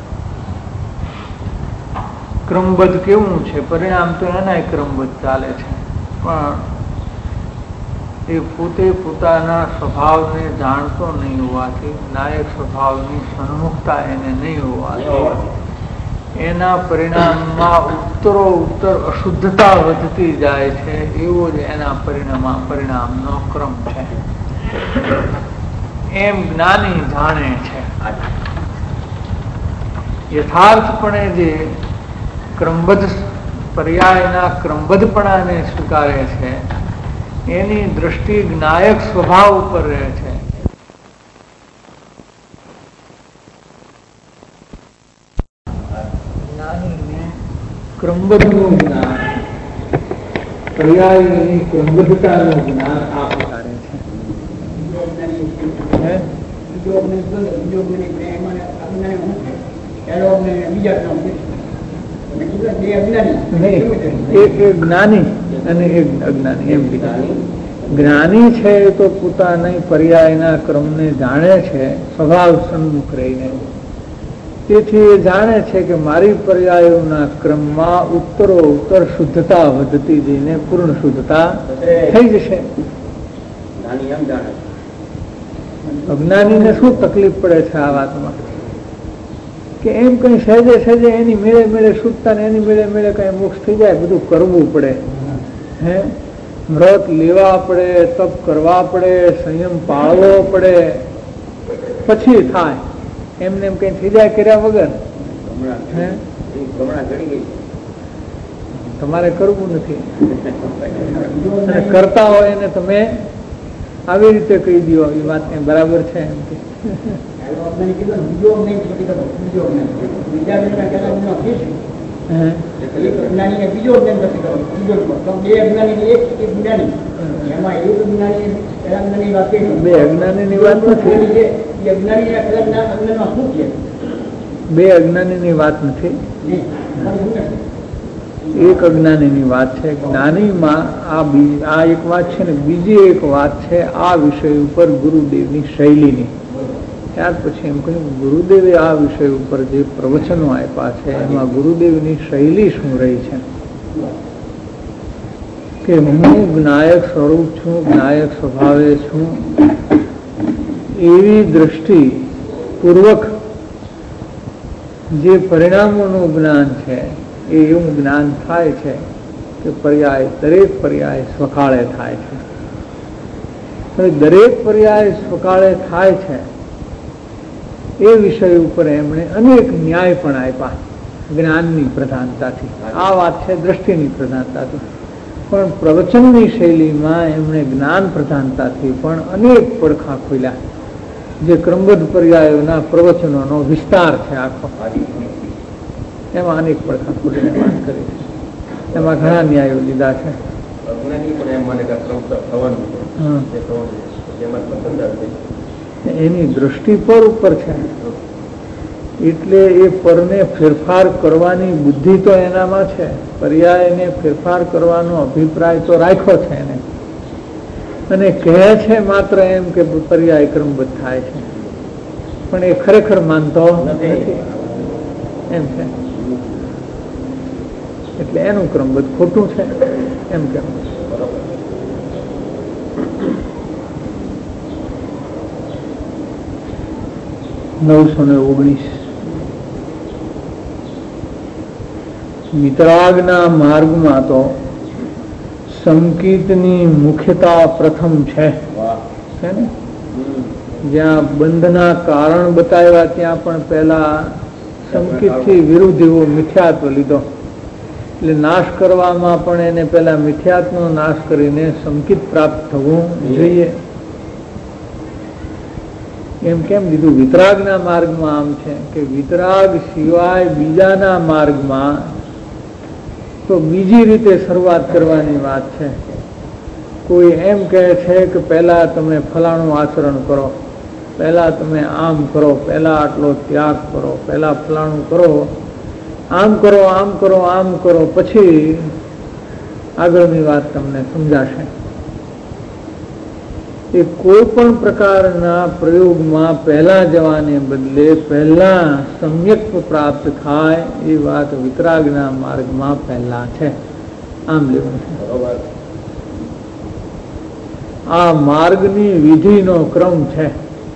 ક્રમબદ્ધ કેવું છે? પરિણામ તો એના ક્રમબદ્ધ ચાલે છે, પણ એ પોતે પોતાના સ્વભાવને જાણતો નહીં હોવાથી, નાયક સ્વભાવની સન્મુખતા એને નહીં હોવાથી એના પરિણામમાં ઉત્તરો ઉત્તર અશુદ્ધતા વધતી જાય છે. એવો જ એના પરિણામ પરિણામનો ક્રમ છે, એમ જ્ઞાની જાણે છે. યથાર્થપણે જે ક્રમબદ્ધ પર્યાયના ક્રમબદ્ધપણાને સ્વીકારે છે, એની દ્રષ્ટિ જ્ઞાયક સ્વભાવ ઉપર રહે છે. ક્રમબદ્ધનું જ્ઞાન, પર્યાયની ક્રમબદ્ધતાનું જ્ઞાન આ પ્રકારે છે. જ્ઞાની અને એક અજ્ઞાની એમ કીધું. જ્ઞાની છે એ તો પોતાની પર્યાયના ક્રમને જાણે છે સ્વભાવ સન્મુખ રહીને. તેથી એ જાણે છે કે મારી પર્યાયોના ક્રમમાં ઉત્તરો ઉત્તર શુદ્ધતા વધતી જઈને પૂર્ણ શુદ્ધતા થઈ જશે. અજ્ઞાનીને શું તકલીફ પડે છે આ વાતમાં કે એમ કઈ સહેજે સહેજે એની મેળે મેળે શુદ્ધતા ને એની મેળે મેળે કઈ મોક્ષ થઈ જાય બધું કરવું પડે. હે વ્રત લેવા પડે, તપ કરવા પડે, સંયમ પાળવો પડે, પછી થાય. એમને એમ કઈ થઈ જાય કર્યા વગર તમારે કરવું નથી. અને કરતા હોય એને તમે આવી રીતે કહી દો એ વાત બરાબર છે એમ કે બે અજ્ઞાની ની વાત નથી. બે અજ્ઞાની ની વાત નથી. એક અજ્ઞાની ની વાત છે. જ્ઞાનીમાં આ આ એક વાત છે ને બીજી એક વાત છે આ વિષય ઉપર ગુરુદેવની શૈલીની. ત્યાર પછી એમ કહ્યું ગુરુદેવે આ વિષય ઉપર જે પ્રવચનો આપ્યા છે એમાં ગુરુદેવની શૈલી શું રહી છે કે હું જ્ઞાયક સ્વરૂપ છું, જ્ઞાયક સ્વભાવે છું એવી દ્રષ્ટિ પૂર્વક જે પરિણામોનું જ્ઞાન છે એ એવું જ્ઞાન થાય છે કે પર્યાય દરેક પર્યાય સ્વકાળે થાય છે. હવે દરેક પર્યાય સ્વકાળે થાય છે એ વિષય ઉપર એમણે અનેક ન્યાય પણ આપ્યા જ્ઞાનની પ્રધાનતાથી. આ વાત છે દ્રષ્ટિની પ્રધાનતાથી. પણ પ્રવચનની શૈલીમાં એમણે જ્ઞાન પ્રધાનતાથી પણ અનેક પડખા ખોલ્યા. જે ક્રમબદ્ધ પર્યાયોના પ્રવચનોનો વિસ્તાર છે આખો, એમાં અનેક પડખા ખોલીને વાત કરી છે. એમાં ઘણા ન્યાયો લીધા છે. એની દ્રષ્ટિ પર ઉપર છે એટલે એ પરને ફેરફાર કરવાની બુદ્ધિ તો એનામાં છે. પર્યાયને ફેરફાર કરવાનો અભિપ્રાય તો રાખ્યો છે એને, અને કહે છે માત્ર એમ કે પર્યાય ક્રમબદ્ધ થાય છે, પણ એ ખરેખર માનતો નથી એમ છે. એટલે એનું ક્રમબદ્ધ ખોટું છે એમ કેવું. નવસો ને ઓગણીસ વિતરાગના માર્ગમાં તો સંકિતની મુખ્યતા પ્રથમ છે ને. જ્યાં બંધના કારણ બતાવ્યા ત્યાં પણ પહેલા સંકિતથી વિરુદ્ધ એવો મિથ્યાત્વ લીધો. એટલે નાશ કરવામાં પણ એને પહેલા મિથ્યાત્વનો નાશ કરીને સંકિત પ્રાપ્ત થવું જોઈએ. એમ કેમ લીધું? વિતરાગના માર્ગમાં આમ છે કે વિતરાગ સિવાય બીજાના માર્ગમાં તો બીજી રીતે શરૂઆત કરવાની વાત છે. કોઈ એમ કહે છે કે પહેલા તમે ફલાણું આચરણ કરો, પહેલા તમે આમ કરો, પહેલા આટલો ત્યાગ કરો, પહેલા ફલાણું કરો, આમ કરો આમ કરો આમ કરો, પછી આગળની વાત તમને સમજાશે. એ કોઈ પણ પ્રકારના પ્રયોગમાં પહેલા જવાને બદલે પહેલા સમ્યક્ત્વ પ્રાપ્ત થાય એ વાત વિતરાગના માર્ગમાં પહેલા છે. આમ લેવું છે. આ માર્ગની વિધિનો ક્રમ છે.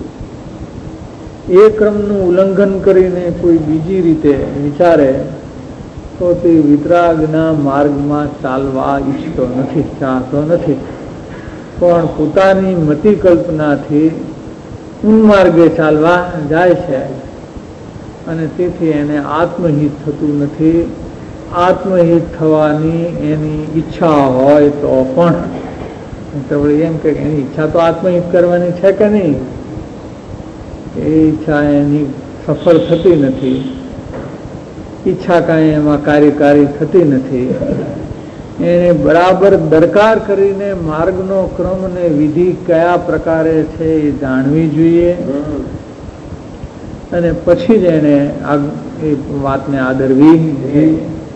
એ ક્રમનું ઉલ્લંઘન કરીને કોઈ બીજી રીતે વિચારે તો તે વિતરાગના માર્ગમાં ચાલવા ઈચ્છતો નથી, ચાહતો નથી, પણ પોતાની મતિ કલ્પનાથી માર્ગે ચાલવા જાય છે. અને તેથી એને આત્મહિત થતું નથી. આત્મહિત થવાની એની ઈચ્છા હોય તો પણ એમ કે એની ઈચ્છા તો આત્મહિત કરવાની છે કે નહીં, એ ઈચ્છા એની સફળ થતી નથી. ઈચ્છા કાંઈ એમાં કાર્યકારી થતી નથી. એને બરાબર દરકાર કરીને માર્ગનો ક્રમ ને વિધિ કયા પ્રકારે છે એ જાણવી જોઈએ અને પછી જ એને એ વાતને આદરવી જોઈએ.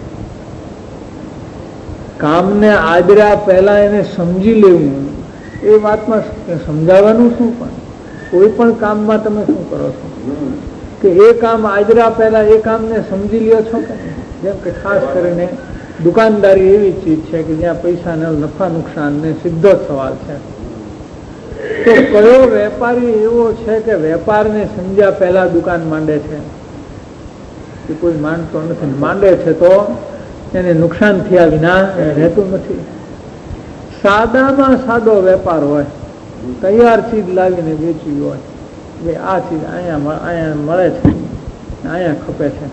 કામને આદર્યા પહેલા એને સમજી લેવું. એ વાતમાં સમજાવવાનું શું? પણ કોઈ પણ કામમાં તમે શું કરો છો કે એ કામ આદર્યા પહેલા એ કામને સમજી લ્યો છો કે જેમ કે ખાસ કરીને દુકાનદારી એવી ચીજ છે કે જ્યાં પૈસાના નફા નુકસાન ને સીધો જ સવાલ છે. તો કયો વેપારી એવો છે કે વેપારને સમજ્યા પહેલા દુકાન માંડે છે? કે કોઈ માનતો નથી. માંડે છે તો એને નુકસાન થયા વિના રહેતું નથી. સાદામાં સાદો વેપાર હોય, તૈયાર ચીજ લાવીને વેચવી હોય, કે આ ચીજ અહીંયા અહીંયા મળે છે, અહીંયા ખપે છે,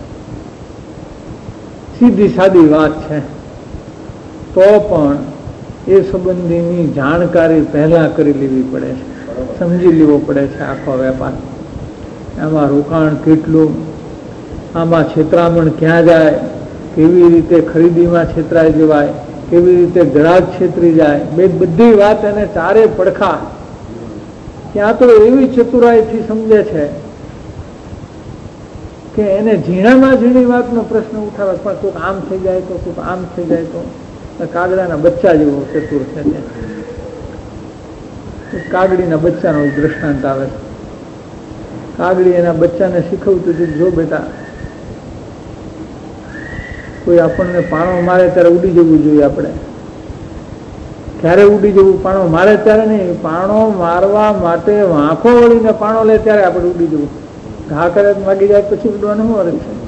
સીધી સાદી વાત છે, તો પણ એ સંબંધીની જાણકારી પહેલા કરી લેવી પડે છે, સમજી લેવો પડે છે. આખો વેપાર, આમાં રોકાણ કેટલું, આમાં છેતરામણ ક્યાં જાય, કેવી રીતે ખરીદીમાં છેતરાઈ જવાય, કેવી રીતે ગ્રાહક છેતરી જાય, બે બધી વાત એને ચારે પડખા ત્યાં તો એવી ચતુરાઈથી સમજે છે કે એને ઝીણામાં ઝીણી વાતનો પ્રશ્ન ઉઠાવે, પણ કોઈક આમ થઈ જાય તો, કોઈક આમ થઈ જાય તો. કાગડાના બચ્ચા જેવો ચતુર છે. કાગડીના બચ્ચાનો દ્રષ્ટાંત આવે છે. કાગડી એના બચ્ચાને શીખવતું હતું, જો બેટા કોઈ આપણને પાણો મારે ત્યારે ઉડી જવું જોઈએ. આપણે ક્યારે ઉડી જવું? પાણો મારે ત્યારે નહીં, પાણો મારવા માટે વાંખો વળીને પાણો લે ત્યારે આપણે ઉડી જવું. ઘા કરે માગી જાય પછી ઉડવાનું શું અર્થ છે?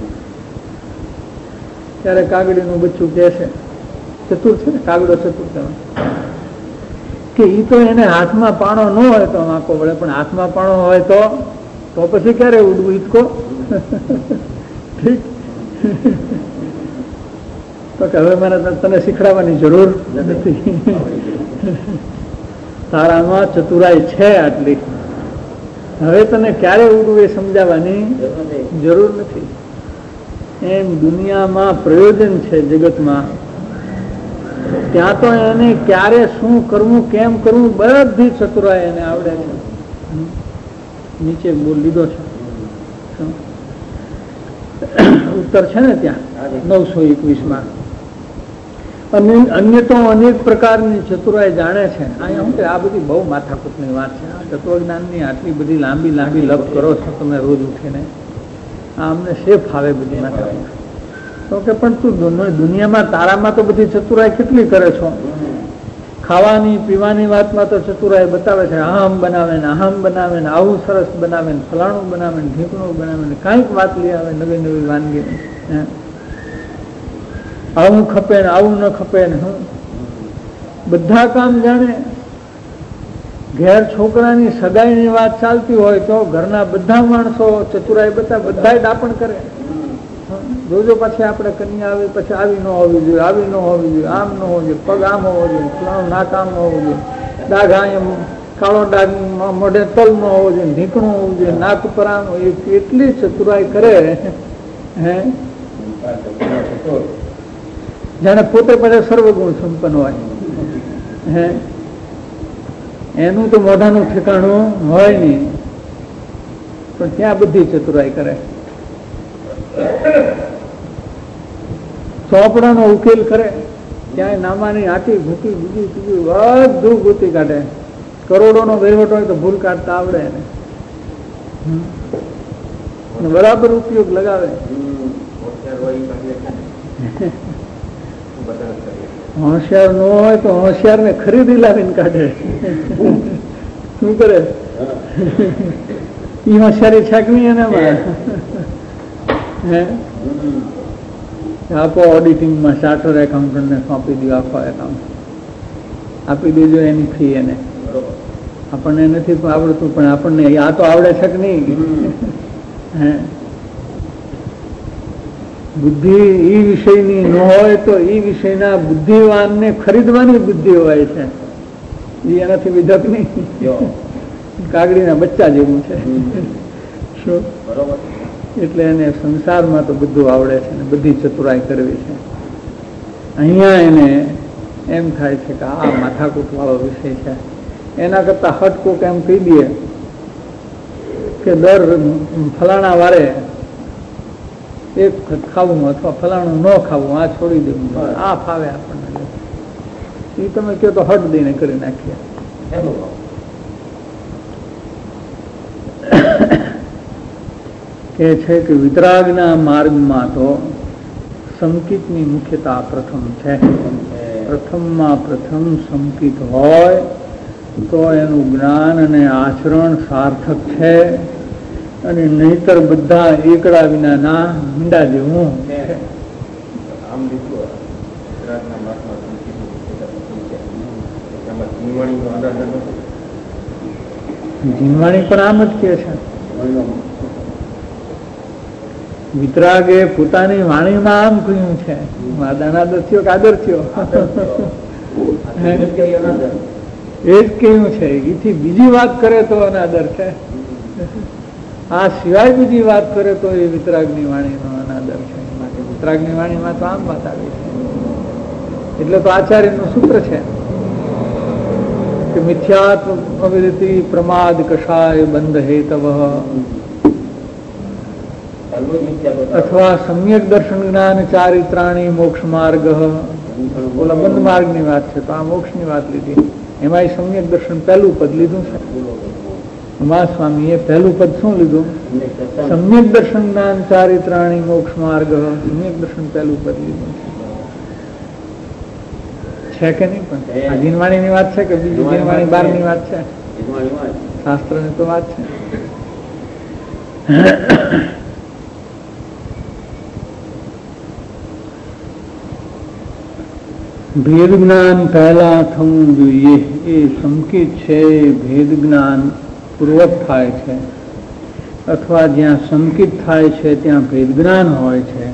ત્યારે કાગડીનું બચ્ચું કહે છે, ચતુર છે ને કાગડો, ચતુર છે કે ઈ તો એને હાથમાં પાણો ન હોય તો વાંકો વળે, પણ હાથમાં પાણો હોય તો તો પછી ક્યારે ઉડવું? ઈચકો ઠીક. તો કે હવે મારે તને શીખડાવવાની જરૂર નથી, તારામાં ચતુરાઈ છે આટલી, હવે તને ક્યારે ઉડવું એ સમજાવવાની જરૂર નથી. એમ દુનિયામાં પ્રયોજન છે જગતમાં, ત્યાં તો એને ક્યારે શું કરવું, કેમ કરવું, બધી ચતુરાઈ એને આવડે છે. નીચે બોલ લીધો છે ઉત્તર છે ને ત્યાં નવસો એકવીસ માં. અને અન્ય તો અનેક પ્રકારની ચતુરાઈ જાણે છે. અહીંયા શું કે આ બધી બહુ માથાકૂટની વાત છે. આ તત્વજ્ઞાનની આટલી બધી લાંબી લાંબી લપ કરો છો તમે રોજ ઉઠીને, આ અમને શેફ આવે બધી માથાકૂટ. તો કે પણ તું દુનિયામાં તારામાં તો બધી ચતુરાઈ કેટલી કરે છો? ખાવાની પીવાની વાતમાં તો ચતુરાઈ બતાવે છે. અહમ બનાવે ને અહમ બનાવે ને આવું સરસ બનાવે ને ફલાણું બનાવે ને ઢીકણું બનાવે ને કાંઈક વાત લઈ આવે નવી નવી વાનગી. આવું ખપે ને આવું ન ખપે ને હું બધા કામ જાણે. ઘેર છોકરાની સગાઈની વાત ચાલતી હોય તો ઘરના બધા માણસો ચતુરાઈ બતા બધા ડાપણ કરે. જોજો પછી આપણે કન્યા આવી પછી આવી ન હોવી જોઈએ, આવી ન હોવી જોઈએ, આમ ન હોવું જોઈએ, પગ આમ હોવો જોઈએ, ફલાણું નાક આમ ન હોવું જોઈએ, ડાઘ અહીંયા કાળો ડાઘ મોઢે તલ ન હોવો જોઈએ, ઢીકણું હોવું જોઈએ, નાક ઉપર આમ. એ કેટલી ચતુરાઈ કરે હે, જાણે પોતે પછી સર્વગુણ સંપન્ન હોય. હે એનું તો મોઢાનું ઠેકાણું હોય નહીં, પણ ત્યાં બધી ચતુરાઈ કરે. ચોપડાનો ઉકેલ કરે ત્યાં નામાની આટી ભૂકી બીજી બીજું બધું ગોતી કાઢે. કરોડો નો વહીવટ હોય તો ભૂલ કાઢતા આવડે એને, બરાબર ઉપયોગ લગાવે. હોશિયાર ન હોય તો હોશિયાર ને ખરીદી લાવીને કાઢે. શું કરે? ઈ હોશિયારી છાકવી એનામાં. હે આપો ઓડિટિંગમાં ચાર્ટર એકાઉન્ટન્ટને સોંપી દો આખો એકાઉન્ટ, આપી દેજો એની ફી એને. આપણને નથી આવડતું પણ આપણને આ તો આવડે છે કે નહીં? હે બુદ્ધિ ઈ વિષયની ન હોય તો ઈ વિષયના બુદ્ધિવાનને ખરીદવાની બુદ્ધિ હોય છે. એ એનાથી વિધક નહીં, કાગડીના બચ્ચા જેવું છે. શું બરોબર? એટલે એને સંસારમાં તો બધું આવડે છે ને બધી ચતુરાઈ કરવી છે. અહીંયા એને એમ થાય છે કે આ માથાકૂટ વાળો વિષય છે. એના કરતા હટકુક એમ કહી દઈએ કે દર ફલાણા વારે એક ખાવું અથવા ફલાણું ન ખાવું, આ છોડી દેવું, આ ફાવે આપણને, એ તમે કહો તો હટ દઈને કરી નાખીએ. કે છે કે વિતરાગના માર્ગમાં તો સંકિતની મુખ્યતા પ્રથમ છે. પ્રથમમાં પ્રથમ સંકિત હોય તો એનું જ્ઞાન અને આચરણ સાર્થક છે, અને નહીતર બધા એકડા વિના ના મીંડા જેવું છે. જીનવાણી પણ આમ જ કહે છે. વિતરાગે પોતાની વાણીમાં આમ કહ્યું છે, અનાદર થયો કે આદર થયો એ જ કહ્યું છે. એથી બીજી વાત કરે તો અનાદર છે, આ સિવાય બીજી વાત કરે તો એ વિતરાગની વાણીનો અનાદર છે. માટે વિતરાગની વાણીમાં તો આમ વાત આવી છે. એટલે તો આચાર્યનું સૂત્ર છે કે મિથ્યાત્મ અવિરતિ પ્રમાદ કષાય બંધ હેતવ અથવા સમ્યક દર્શન જ્ઞાન ચારિત્રાણી મોક્ષ માર્ગ. ઓલા બંધ માર્ગ ની વાત છે, તો આ મોક્ષ ની વાત લીધી. એમાં સમ્યક દર્શન પહેલું પદ લીધું છે. ઉમા સ્વામીએ પહેલું પદ શું લીધું? સમ્યક દર્શન જ્ઞાન ચારિત્રાણી મોક્ષ માર્ગ. સમ્યક દર્શન પહેલું પદ લીધું છે કે નહીં? પણ આ જીનવાણી ની વાત છે કે બીજી જીનવાણી બાર ની વાત છે? શાસ્ત્ર ની તો વાત છે. ભેદ જ્ઞાન પહેલા થવું જોઈએ. એ સંકેત છે, ભેદ જ્ઞાન પૂર્વક થાય છે, અથવા જ્યાં સંકેત થાય છે ત્યાં ભેદ જ્ઞાન હોય છે.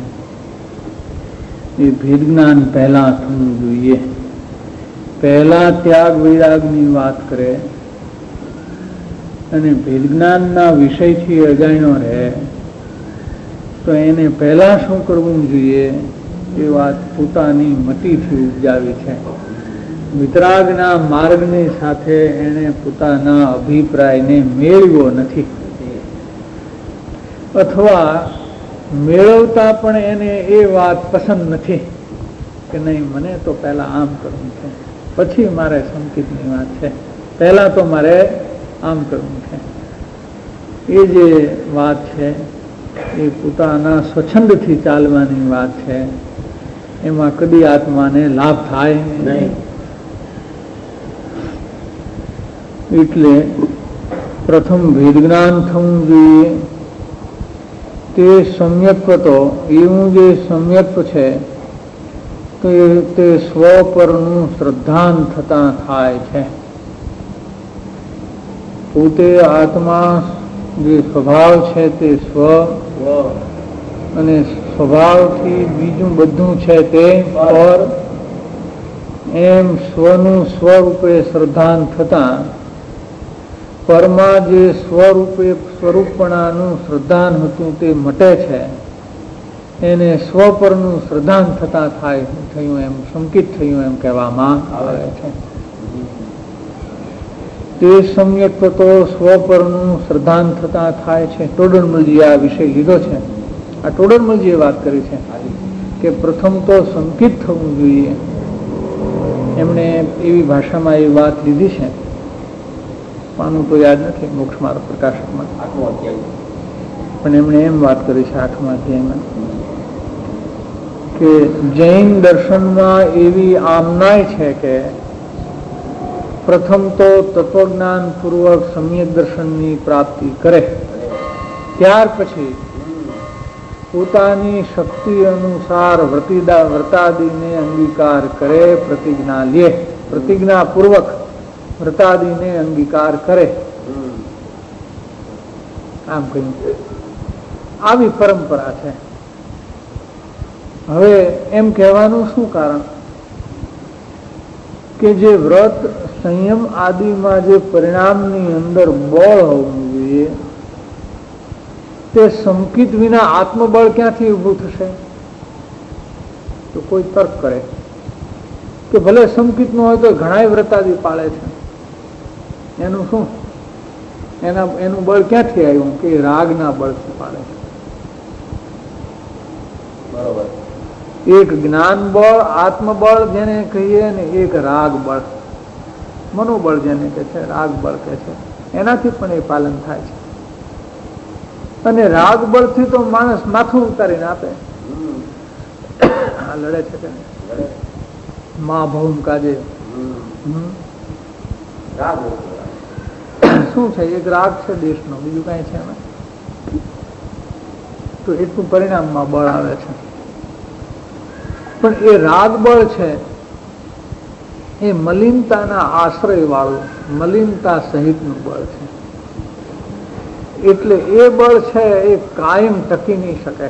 એ ભેદ જ્ઞાન પહેલા થવું જોઈએ. પહેલા ત્યાગ વૈરાગની વાત કરે અને ભેદ જ્ઞાનના વિષયથી અજાણ્યો રહે તો એને પહેલા શું કરવું જોઈએ? એ વાત પોતાની મતિથી ઉપજાવી છે. વિતરાગના માર્ગની સાથે એને પોતાના અભિપ્રાયને મેળવ્યો નથી, અથવા મેળવતા પણ એને એ વાત પસંદ નથી કે નહીં, મને તો પહેલા આમ કરવું છે, પછી મારે સંકિતની વાત છે, પહેલા તો મારે આમ કરવું છે. એ જે વાત છે એ પોતાના સ્વચ્છંદથી ચાલવાની વાત છે. એમાં કદી આત્માને લાભ થાય નહીં. એટલે પ્રથમ ભેદ જ્ઞાન થવું જોઈએ. તે સમ્યક તો એવું જે સમ્યક છે તો તે સ્વ પરનું શ્રદ્ધાન થતા થાય છે. પોતે આત્મા જે સ્વભાવ છે તે સ્વ, અને સ્વભાવથી બીજું બધું છે તે પર, એમ સ્વનું સ્વરૂપે શ્રદ્ધાન થતા પરમાં જે સ્વરૂપે સ્વરૂપણાનું શ્રદ્ધાન હતું તે મટે છે. એને સ્વ પરનું શ્રદ્ધાન થતા થાય થયું એમ સંકિત થયું એમ કહેવામાં આવે છે. તે સમ્યક તો સ્વ પરનું શ્રદ્ધાન થતા થાય છે. ટોડરમલજીએ આ વિષય લીધો છે. આ ટોડરમલજીએ વાત કરી છે કે પ્રથમ તો સંકિત થવું જોઈએ. એમણે એવી ભાષામાં એ વાત લીધી છે, પાનું તો યાદ નથી, મોક્ષ માર્ગ પ્રકાશકમાં, પણ એમણે એમ વાત કરી છે આઠમા અધ્યાયમાં કે જૈન દર્શનમાં એવી આમનાય છે કે પ્રથમ તો તત્વજ્ઞાન પૂર્વક સમ્યક દર્શનની પ્રાપ્તિ કરે, ત્યાર પછી પોતાની શક્તિ અનુસાર વ્રતિદા વ્રતાદિને અંગીકાર કરે, પ્રતિજ્ઞા લે, પ્રતિજ્ઞા પૂર્વક વ્રતાદિને અંગીકાર કરે. આમ કહ્યું. આવી પરંપરા છે. હવે એમ કહેવાનું શું કારણ કે જે વ્રત સંયમ આદિમાં જે પરિણામની અંદર બળ હોવું જોઈએ તે તે સંકિત વિના આત્મબળ ક્યાંથી ઊભું થશે? તો કોઈ તર્ક કરે કે ભલે સંકિત નું હોય તો ઘણા વ્રતાદી પાળે છે, એનું શું? એના એનું બળ ક્યાંથી આવ્યું? કે રાગના બળથી પાળે છે. બરોબર. એક જ્ઞાન બળ, આત્મબળ જેને કહીએ ને, એક રાગ બળ, મનોબળ જેને કે છે, રાગ બળ કે છે, એનાથી પણ એ પાલન થાય છે. અને રાગ બળથી તો માણસ માથું ઉતારીને આપે. આ લડે છે કે મા ભૌમ કાજે શું છે? એક રાગ છે દેશનો, બીજું કઈ છે એમાં? તો એટલું પરિણામમાં બળ આવે છે. પણ એ રાગ બળ છે એ મલિનતાના આશ્રય વાળું, મલિનતા સહિતનું બળ છે. એટલે એ બળ છે એ કાયમ ટકી નહીં શકે.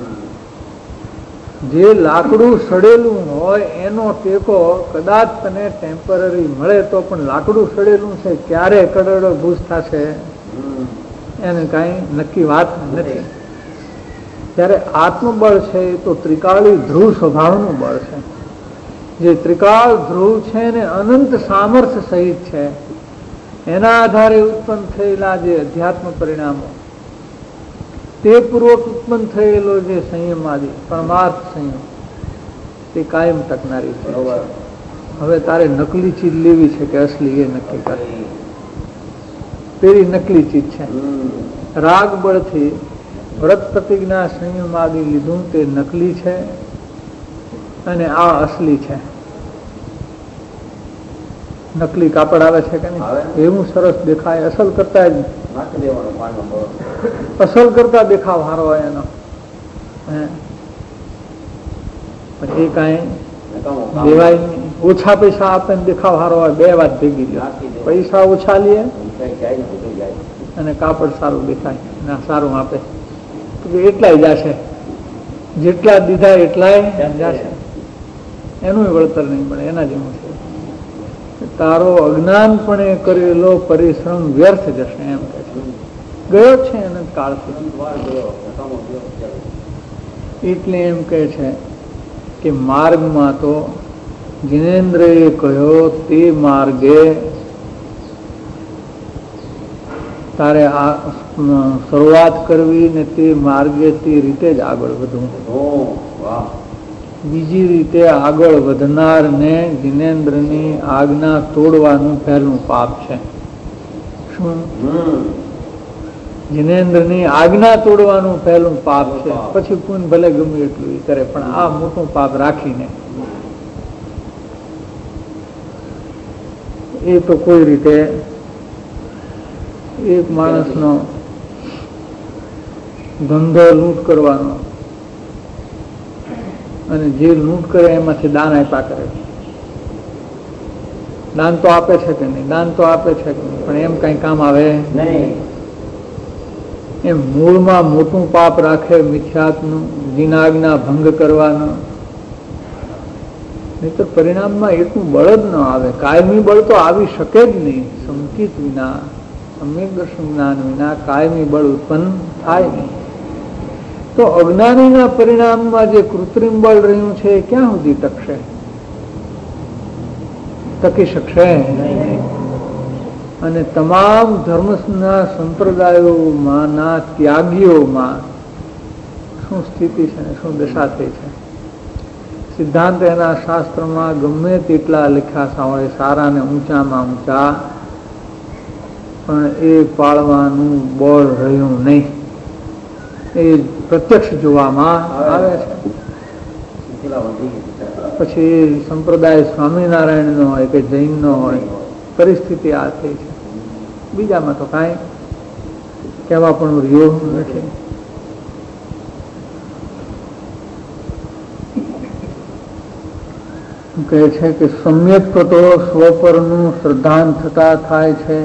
જે લાકડું સડેલું હોય એનો ટેકો કદાચ તને ટેમ્પરરી મળે તો પણ લાકડું સડેલું છે ક્યારે કરોડો ભૂસ થશે એને કઈ નક્કી વાત નથી. ત્યારે આત્મબળ છે એ તો ત્રિકાળી ધ્રુવ સ્વભાવનું બળ છે. જે ત્રિકાળ ધ્રુવ છે ને અનંત સામર્થ્ય સહિત છે. એના આધારે ઉત્પન્ન થયેલા જે અધ્યાત્મ પરિણામો, તે પૂર્વક ઉત્પન્ન થયેલો જે સંયમ આદિ પરમાર્થ સંયમ, તે કાયમ ટકનારી છે. હવે તારે નકલી ચીજ લેવી છે કે અસલી એ નક્કી કરે. પેલી નકલી ચીજ છે. રાગ બળથી વ્રત પ્રતિજ્ઞા સંયમ આદિ લીધું તે નકલી છે અને આ અસલી છે. નકલી કાપડ આવે છે કે નહીં? એવું સરસ દેખાય, અસલ કરતા જ અસલ કરતા દેખાવ સારો હોય એનો. પછી કઈ દેવાય નહીં. ઓછા પૈસા આપે ને દેખાવ સારો હોય, બે વાત ભેગી લે. પૈસા ઓછા લે અને કાપડ સારું દેખાય ના સારું આપે, એટલાય જશે. જેટલા દીધા એટલાય જશે, એનું વળતર નહીં મળે. એના જેવું છે. તારો અજ્ઞાનપણે કરેલો પરિશ્રમ વ્યર્થ જશે એમ કે છે. ગયો છે અનંત કાળથી. એટલે એમ કે છે કે માર્ગમાં તો જિનેન્દ્રએ કહ્યો તે માર્ગે તારે આ શરૂઆત કરવી ને તે માર્ગે તે રીતે જ આગળ વધવું. બીજી રીતે આગળ વધનાર ને જિનેન્દ્રની આજ્ઞા તોડવાનું પહેલું પાપ છે. શું? જિનેન્દ્રની આજ્ઞા તોડવાનું પહેલું પાપ છે. પછી પુણ્ય ભલે ગમે એટલું કરે, પણ આ મોટું પાપ રાખીને એ તો કોઈ રીતે એક માણસનો ધંધો લૂંટ કરવાનો, અને જે લૂંટ કરે એમાંથી દાન આપ્યા કરે. દાન તો આપે છે કે નહીં? દાન તો આપે છે કે નહીં? પણ એમ કઈ કામ આવે નહીં. એમ મૂળમાં મોટું પાપ રાખે, મિથ્યાત્વનું, જીનાજ્ઞા ભંગ કરવાનો. નહીં તો પરિણામમાં એટલું બળ જ ન આવે. કાયમી બળ તો આવી શકે જ નહીં. સંકિત વિના, સમ્યક દર્શન જ્ઞાન વિના કાયમી બળ ઉત્પન્ન થાય નહીં. તો અજ્ઞાનીના પરિણામમાં જે કૃત્રિમ બળ રહ્યું છે એ ક્યાં સુધી ટકશે? ટકી શકશે નહીં. અને તમામ ધર્મના સંપ્રદાયોમાંના ત્યાગીઓમાં શું સ્થિતિ છે ને શું દશા થઈ છે? સિદ્ધાંત એના શાસ્ત્રમાં ગમે તેટલા લખ્યા સાંભળે, સારા ને ઊંચામાં ઊંચા, પણ એ પાળવાનું બળ રહ્યું નહીં. એ પ્રત્યક્ષ જોવામાં આવે છે. પછી સંપ્રદાય સ્વામિનારાયણ નો હોય કે જૈન નો હોય, પરિસ્થિતિ આ થઈ છે. બીજામાં તો કાંઈ કહેવા પણ રહ્યું નથી. કહે છે કે સમ્યક તો સ્વપરનું શ્રદ્ધાન થતા થાય છે,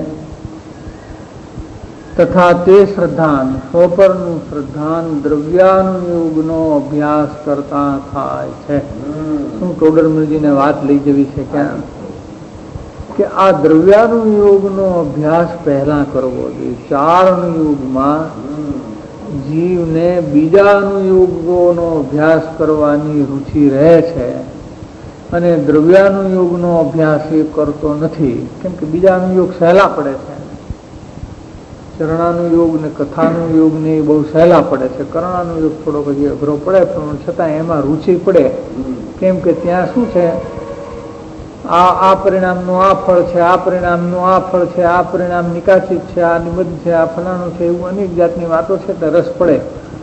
તથા તે શ્રદ્ધાન સ્વપરનું શ્રદ્ધાન દ્રવ્યાનુયોગનો અભ્યાસ કરતા થાય છે. શું ટોડરમલજીને વાત લઈ જવી છે ક્યાં? કે આ દ્રવ્યાનુયોગનો અભ્યાસ પહેલા કરવો જોઈએ. ચાર અનુયોગમાં જીવને બીજા અનુયોગોનો અભ્યાસ કરવાની રુચિ રહે છે અને દ્રવ્યાનુયોગનો અભ્યાસ એ કરતો નથી. કેમ કે બીજા અનુયોગ સહેલા પડે છે. ચરણાનુયોગ ને કથાનુયોગ ને એ બહુ સહેલા પડે છે. કરણાનુયોગ થોડોક હજી અઘરો પડે, પણ છતાં એમાં રુચિ પડે. કેમ કે ત્યાં શું છે, આ આ પરિણામનું આ ફળ છે, આ પરિણામનું આ ફળ છે, આ પરિણામ નિકાસિત છે, આ નિબદ્ધ છે, આ ફલાણું છે, એવું અનેક જાતની વાતો છે તો રસ પડે.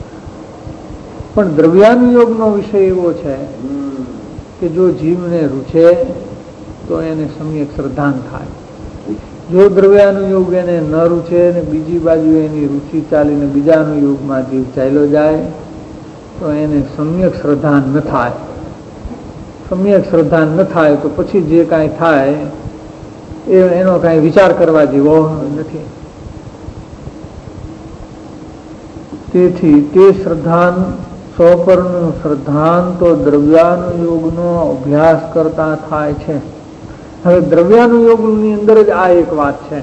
પણ દ્રવ્યાનુયોગનો વિષય એવો છે કે જો જીવને રૂચે તો એને સમ્યક શ્રદ્ધાન થાય. જો દ્રવ્યાનુયોગ એને ન રૂચે ને બીજી બાજુ એની રુચિ ચાલીને બીજા અનુયોગમાં જીવ ચાલ્યો જાય તો એને સમ્યક શ્રદ્ધાન ન થાય. સમ્યક શ્રદ્ધાન ન થાય તો પછી જે કાંઈ થાય એ એનો કાંઈ વિચાર કરવા જેવો નથી. તેથી તે શ્રદ્ધાન સોપરનું શ્રદ્ધાન તો દ્રવ્યાનુયોગનો અભ્યાસ કરતા થાય છે. હવે દ્રવ્યાનુયોગની અંદર જ આ એક વાત છે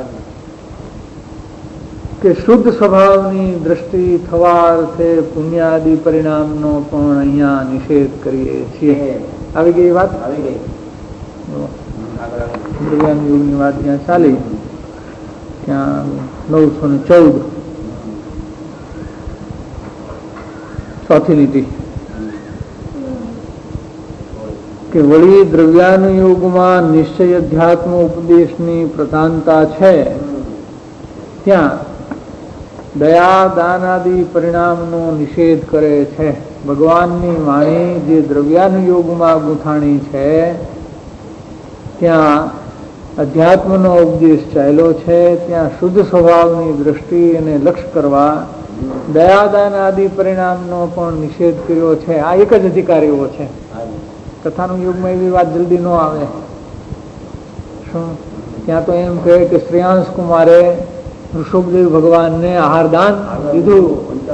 કે શુદ્ધ સ્વભાવની દ્રષ્ટિ થવા અર્થે પુણ્યાદિ પરિણામનો પણ અહીંયા નિષેધ કરીએ છીએ. આવી ગઈ વાત? આવી ગઈ. દ્રવ્યાનુયોગની વાત ત્યાં ચાલી, ત્યાં નવસો ને ચૌદ ચોથી લીટી કે વળી દ્રવ્યાનુયોગમાં નિશ્ચય અધ્યાત્મ ઉપદેશની પ્રધાનતા છે. ત્યાં દયા દાન આદિ પરિણામનો નિષેધ કરે છે. ભગવાનની વાણી જે દ્રવ્યાનુયોગમાં ગૂંથાણી છે ત્યાં અધ્યાત્મનો ઉપદેશ ચાલ્યો છે. ત્યાં શુદ્ધ સ્વભાવની દ્રષ્ટિ અને લક્ષ્ય કરવા દયાદાન આદિ પરિણામનો પણ નિષેધ કર્યો છે. આ એક જ અધિકારીઓ છે. કથાનું યુગમાં એવી વાત જલ્દી ન આવે. શું ત્યાં તો એમ કહે કે શ્રેયાંશ કુમારે ઋષભદેવ ભગવાનને આહારદાન દીધું.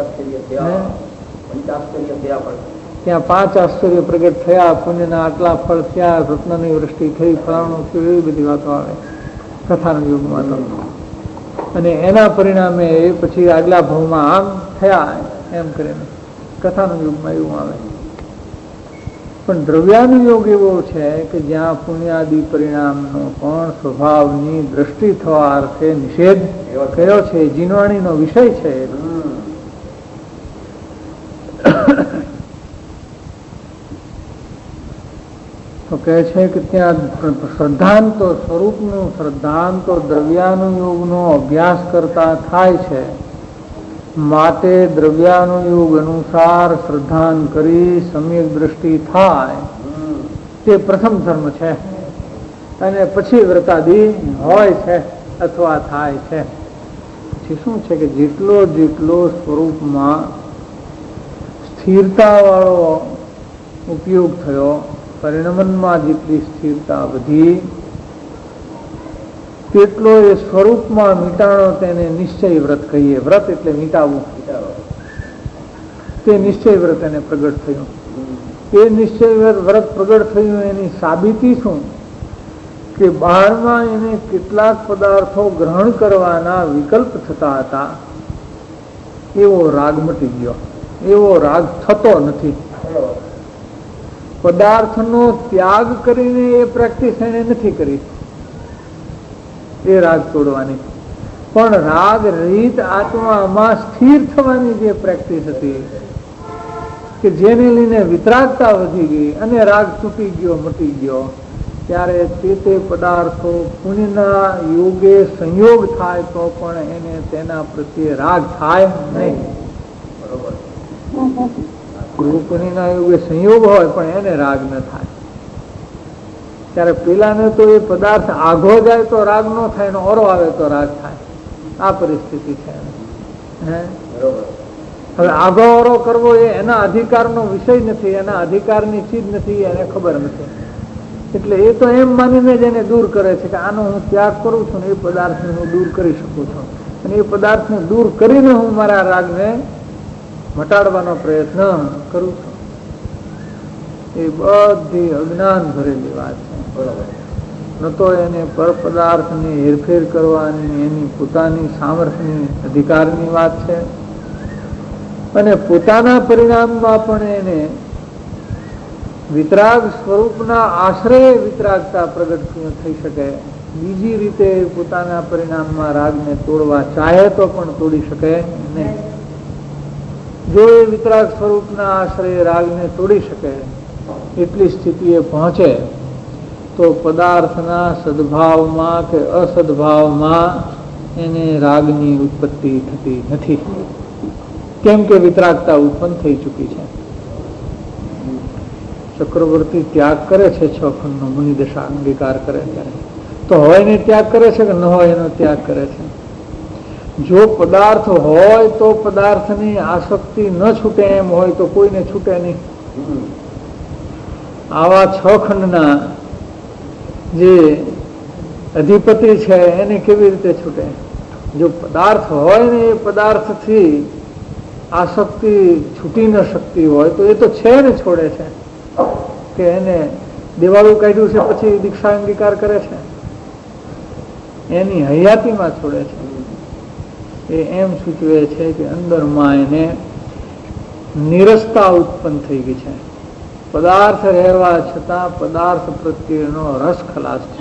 ત્યાં પાંચ આશ્ચર્ય પ્રગટ થયા, પુણ્યના આટલા ફળ થયા, રત્નની વૃષ્ટિ થઈ, ફળાણું થયું, એવી બધી વાતો આવે કથાના યુગમાં તો. અને એના પરિણામે એ પછી આગલા ભાવમાં આમ થયા એમ કરીને કથાના યુગમાં એવું આવે. પણ દ્રવ્યાનુયોગ એવો છે કે જ્યાં પુણ્યાદિ પરિણામનો પણ સ્વભાવની દ્રષ્ટિ થવા અર્થે નિષેધ કર્યો છે. જીનવાણીનો વિષય છે. તો કહે છે કે ત્યાં શ્રદ્ધાંતો સ્વરૂપનું શ્રદ્ધાંતો દ્રવ્યાનુયોગનો અભ્યાસ કરતા થાય છે. માટે દ્રવ્યાનુયોગ અનુસાર શ્રદ્ધાન કરી સમ્યક દ્રષ્ટિ થાય તે પ્રથમ ધર્મ છે. અને પછી વ્રતાદિ હોય છે અથવા થાય છે. પછી શું છે કે જેટલો જેટલો સ્વરૂપમાં સ્થિરતા વાળો ઉપયોગ થયો, પરિણમનમાં જેટલી સ્થિરતા વધી તેટલો એ સ્વરૂપમાં મીટાણો તેને નિશ્ચય વ્રત કહીએ. વ્રત એટલે મીટાવવું. તે નિશ્ચય વ્રત એને પ્રગટ થયું. એ નિશ્ચય વ્રત પ્રગટ થયું એની સાબિતી શું કે બહારમાં એને કેટલાક પદાર્થો ગ્રહણ કરવાના વિકલ્પ થતા હતા, એવો રાગ મટી ગયો. એવો રાગ થતો નથી. પદાર્થનો ત્યાગ કરીને એ પ્રેક્ટિસ એને નથી કરી, એ રાગ તોડવાની. પણ રાગ રહિત આત્મામાં સ્થિર થવાની જે પ્રેક્ટિસ હતી કે જેને લઈને વિતરાગતા વધી ગઈ અને રાગ તૂટી ગયો, મટી ગયો, ત્યારે તે તે પદાર્થો પુણ્યના યોગે સંયોગ થાય તો પણ એને તેના પ્રત્યે રાગ થાય નહીં. બરોબર. પુણ્યના યોગે સંયોગ હોય પણ એને રાગ ન થાય. ત્યારે પેલાને તો એ પદાર્થ આઘો જાય તો રાગ ન થાય, એનો ઓરો આવે તો રાગ થાય. આ પરિસ્થિતિ છે. હવે આઘો ઓરો કરવો એ એના અધિકારનો વિષય નથી, એના અધિકારની ચીજ નથી, એને ખબર નથી. એટલે એ તો એમ માનીને જ એને દૂર કરે છે કે આનો હું ત્યાગ કરું છું ને એ પદાર્થને હું દૂર કરી શકું છું, અને એ પદાર્થને દૂર કરીને હું મારા રાગને મટાડવાનો પ્રયત્ન કરું છું. એ બધી અજ્ઞાન ભરેલી વાત છે. ન તો એને પર પદાર્થની હેરફેર કરવાની એની પોતાની સામર્થ્યની અધિકારની વાત છે, અને પોતાના પરિણામમાં પણ એને વિતરાગ સ્વરૂપના આશ્રય વિતરાગતા પ્રગટ થઈ શકે. બીજી રીતે પોતાના પરિણામમાં રાગને તોડવા ચાહે તો પણ તોડી શકે નહીં. જો એ વિતરાગ સ્વરૂપના આશ્રય રાગને તોડી શકે એટલી સ્થિતિએ પહોંચે તો પદાર્થના સદભાવમાં કે અસદભાવમાં એને રાગની ઉત્પત્તિ થતી નથી, કેમ કે વિતરાગતા ઉત્પન્ન થઈ ચૂકી છે. ચક્રવર્તી ત્યાગ કરે છે છ ખંડનો, મુનિ દશા અંગીકાર કરે ત્યારે તો હોય ને ત્યાગ કરે છે કે ન હોય એનો ત્યાગ કરે છે. જો પદાર્થ હોય તો પદાર્થની આસક્તિ ન છૂટે એમ હોય તો કોઈને છૂટે નહીં. આવા છ ખંડના જે અધિપતિ છે એને કેવી રીતે છૂટે? જો પદાર્થ હોય ને એ પદાર્થથી આસક્તિ છૂટી ન શકતી હોય તો એ તો છે ને છોડે છે કે એને દેવાળું કાઢ્યું છે પછી દીક્ષા અંગીકાર કરે છે? એની હયાતીમાં છોડે છે. એ એમ સૂચવે છે કે અંદરમાં એને નિરસતા ઉત્પન્ન થઈ ગઈ છે. પદાર્થ રહેવા છતાં પદાર્થ પ્રત્યેનો રસ ખલાસ છે,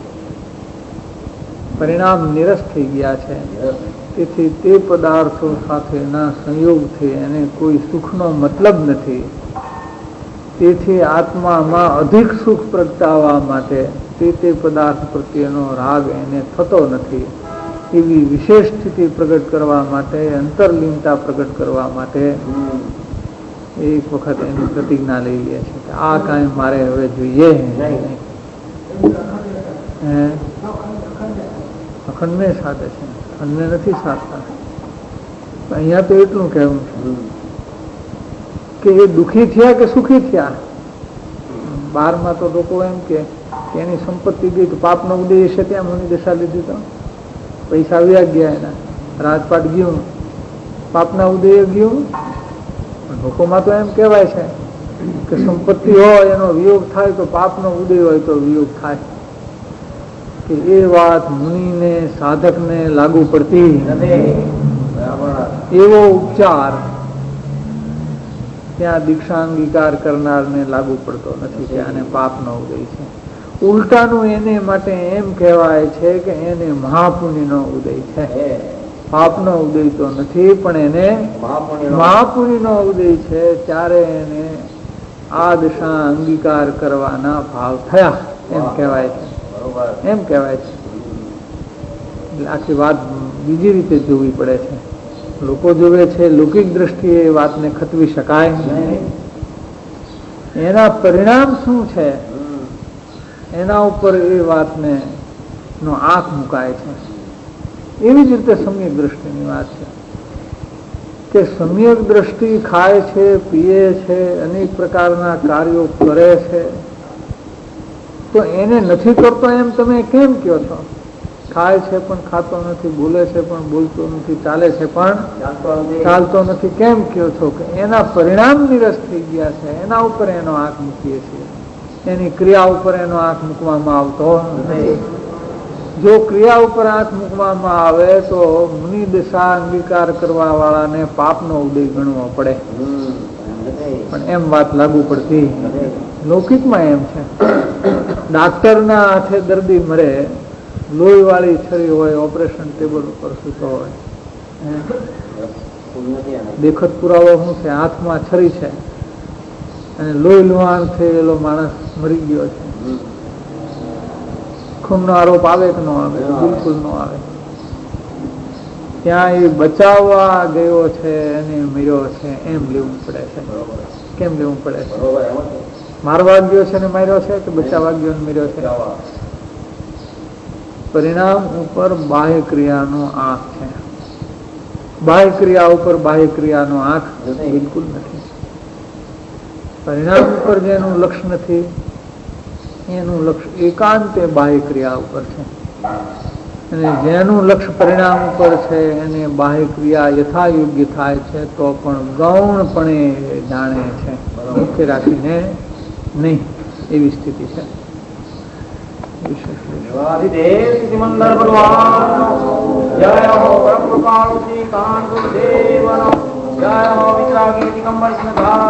પરિણામ નિરસ થઈ ગયા છે. તેથી તે પદાર્થો સાથેના સંયોગથી એને કોઈ સુખનો મતલબ નથી. તેથી આત્મામાં અધિક સુખ પ્રગટાવવા માટે તે તે પદાર્થ પ્રત્યેનો રાગ એને થતો નથી. એવી વિશેષ સ્થિતિ પ્રગટ કરવા માટે, અંતરલીનતા પ્રગટ કરવા માટે એક વખત એની પ્રતિજ્ઞા લઈ લે છે કે આ કાંઈ મારે હવે જોઈએ નહીં. અખંડને સાધે છે, અખંડને નથી સાધતા. અહીંયા તો એટલું કહેવું છે કે એ દુઃખી થયા કે સુખી થયા. બહારમાં તો લોકો એમ કે એની સંપત્તિ ગઈ તો પાપનો ઉદય છે, ત્યાં મુનિ દશા લીધી તો પૈસા વ્યાગ ગયા, એના રાજપાટ ગયું, પાપના ઉદય ગયું. લોકોમાં તો એમ કહેવાય છે કે સંપત્તિ હોય એનો વિયોગ થાય તો પાપનો ઉદય હોય તો વિયોગ થાય. કે એ વાત મુનિને સાધકને લાગુ પડતી નથી. એવો ઉપચાર ત્યાં દીક્ષા અંગીકાર કરનારને લાગુ પડતો નથી કે આને પાપનો ઉદય છે. ઉલટાનું એને માટે એમ કહેવાય છે કે એને મહાપુનિનો ઉદય છે. પાપનો ઉદય તો નથી પણ એને મહાપુનિનો ઉદય છે. ત્યારે એને આ દશા અંગીકાર કરવાના ભાવ થયા એમ કહેવાય છે. એમ કહેવાય છે. એટલે આખી વાત બીજી રીતે જોવી પડે છે. લોકો જોવે છે લૌકિક દ્રષ્ટિએ એ વાતને ખતવી શકાય નહીં. એના પરિણામ શું છે એના ઉપર એ વાતને નો આંખ મુકાય છે. એવી જ રીતે સમ્યક દ્રષ્ટિની વાત છે કે સમ્યક દ્રષ્ટિ ખાય છે, પીએ છે, અનેક પ્રકારના કાર્યો કરે છે, તો એને નથી કરતો એમ તમે કેમ કહો છો? ખાય છે પણ ખાતો નથી, બોલે છે પણ બોલતો નથી, ચાલે છે પણ ચાલતો નથી, કેમ કહો છો? કે એના પરિણામ નિરસ થઈ ગયા છે, એના ઉપર એનો આંખ મૂકીએ છીએ. એની ક્રિયા ઉપર એનો આંખ મૂકવામાં આવતો નથી. જો ક્રિયા ઉપર આંખ મૂકવામાં આવે તો મુનિ દશા અંગીકાર કરવા વાળાને પાપનો ઉદય ગણવો પડે, પણ એમ વાત લાગુ પડતી. લૌકિકમાં એમ છે, ડાક્ટરના હાથે દર્દી મરે, લોહી વાળી છરી હોય, ઓપરેશન ટેબલ ઉપર સૂતો હોય, દેખત પુરાવો શું છે? હાથમાં છરી છે અને લોહી લુહાણ થયેલો માણસ મરી ગયો છે. ખૂનનો આરોપ આવે કે ન આવે? બિલકુલ ન આવે. ત્યાં એ બચાવવા ગયો છે અને મર્યો છે એમ લેવું પડે છે. કેમ લેવું પડે છે? મારવા ગયો છે ને માર્યો છે કે બચાવવા ગયો ને મર્યો છે? પરિણામ ઉપર બાહ્ય ક્રિયાનો આંખ છે. બાહ્ય ક્રિયા ઉપર બાહ્ય ક્રિયાનો આંખ બિલકુલ નથી. પરિણામ ઉપર જેનું લક્ષ્ય નથી એનું લક્ષ્ય એકાંતે બાહ્ય ક્રિયા ઉપર છે, અને જેનું લક્ષ્ય પરિણામ ઉપર છે એને બાહ્ય ક્રિયા યથાયોગ્ય થાય છે તો પણ ગૌણપણે જાણે છે, મુખ્ય રાખીને નહીં. એવી સ્થિતિ છે. મંદર ભગવાન જય હો, પરમ કૃપાળુ શ્રી કાન ગુરુદેવનો જય હો. સાગેતિકમ વર્ષનધા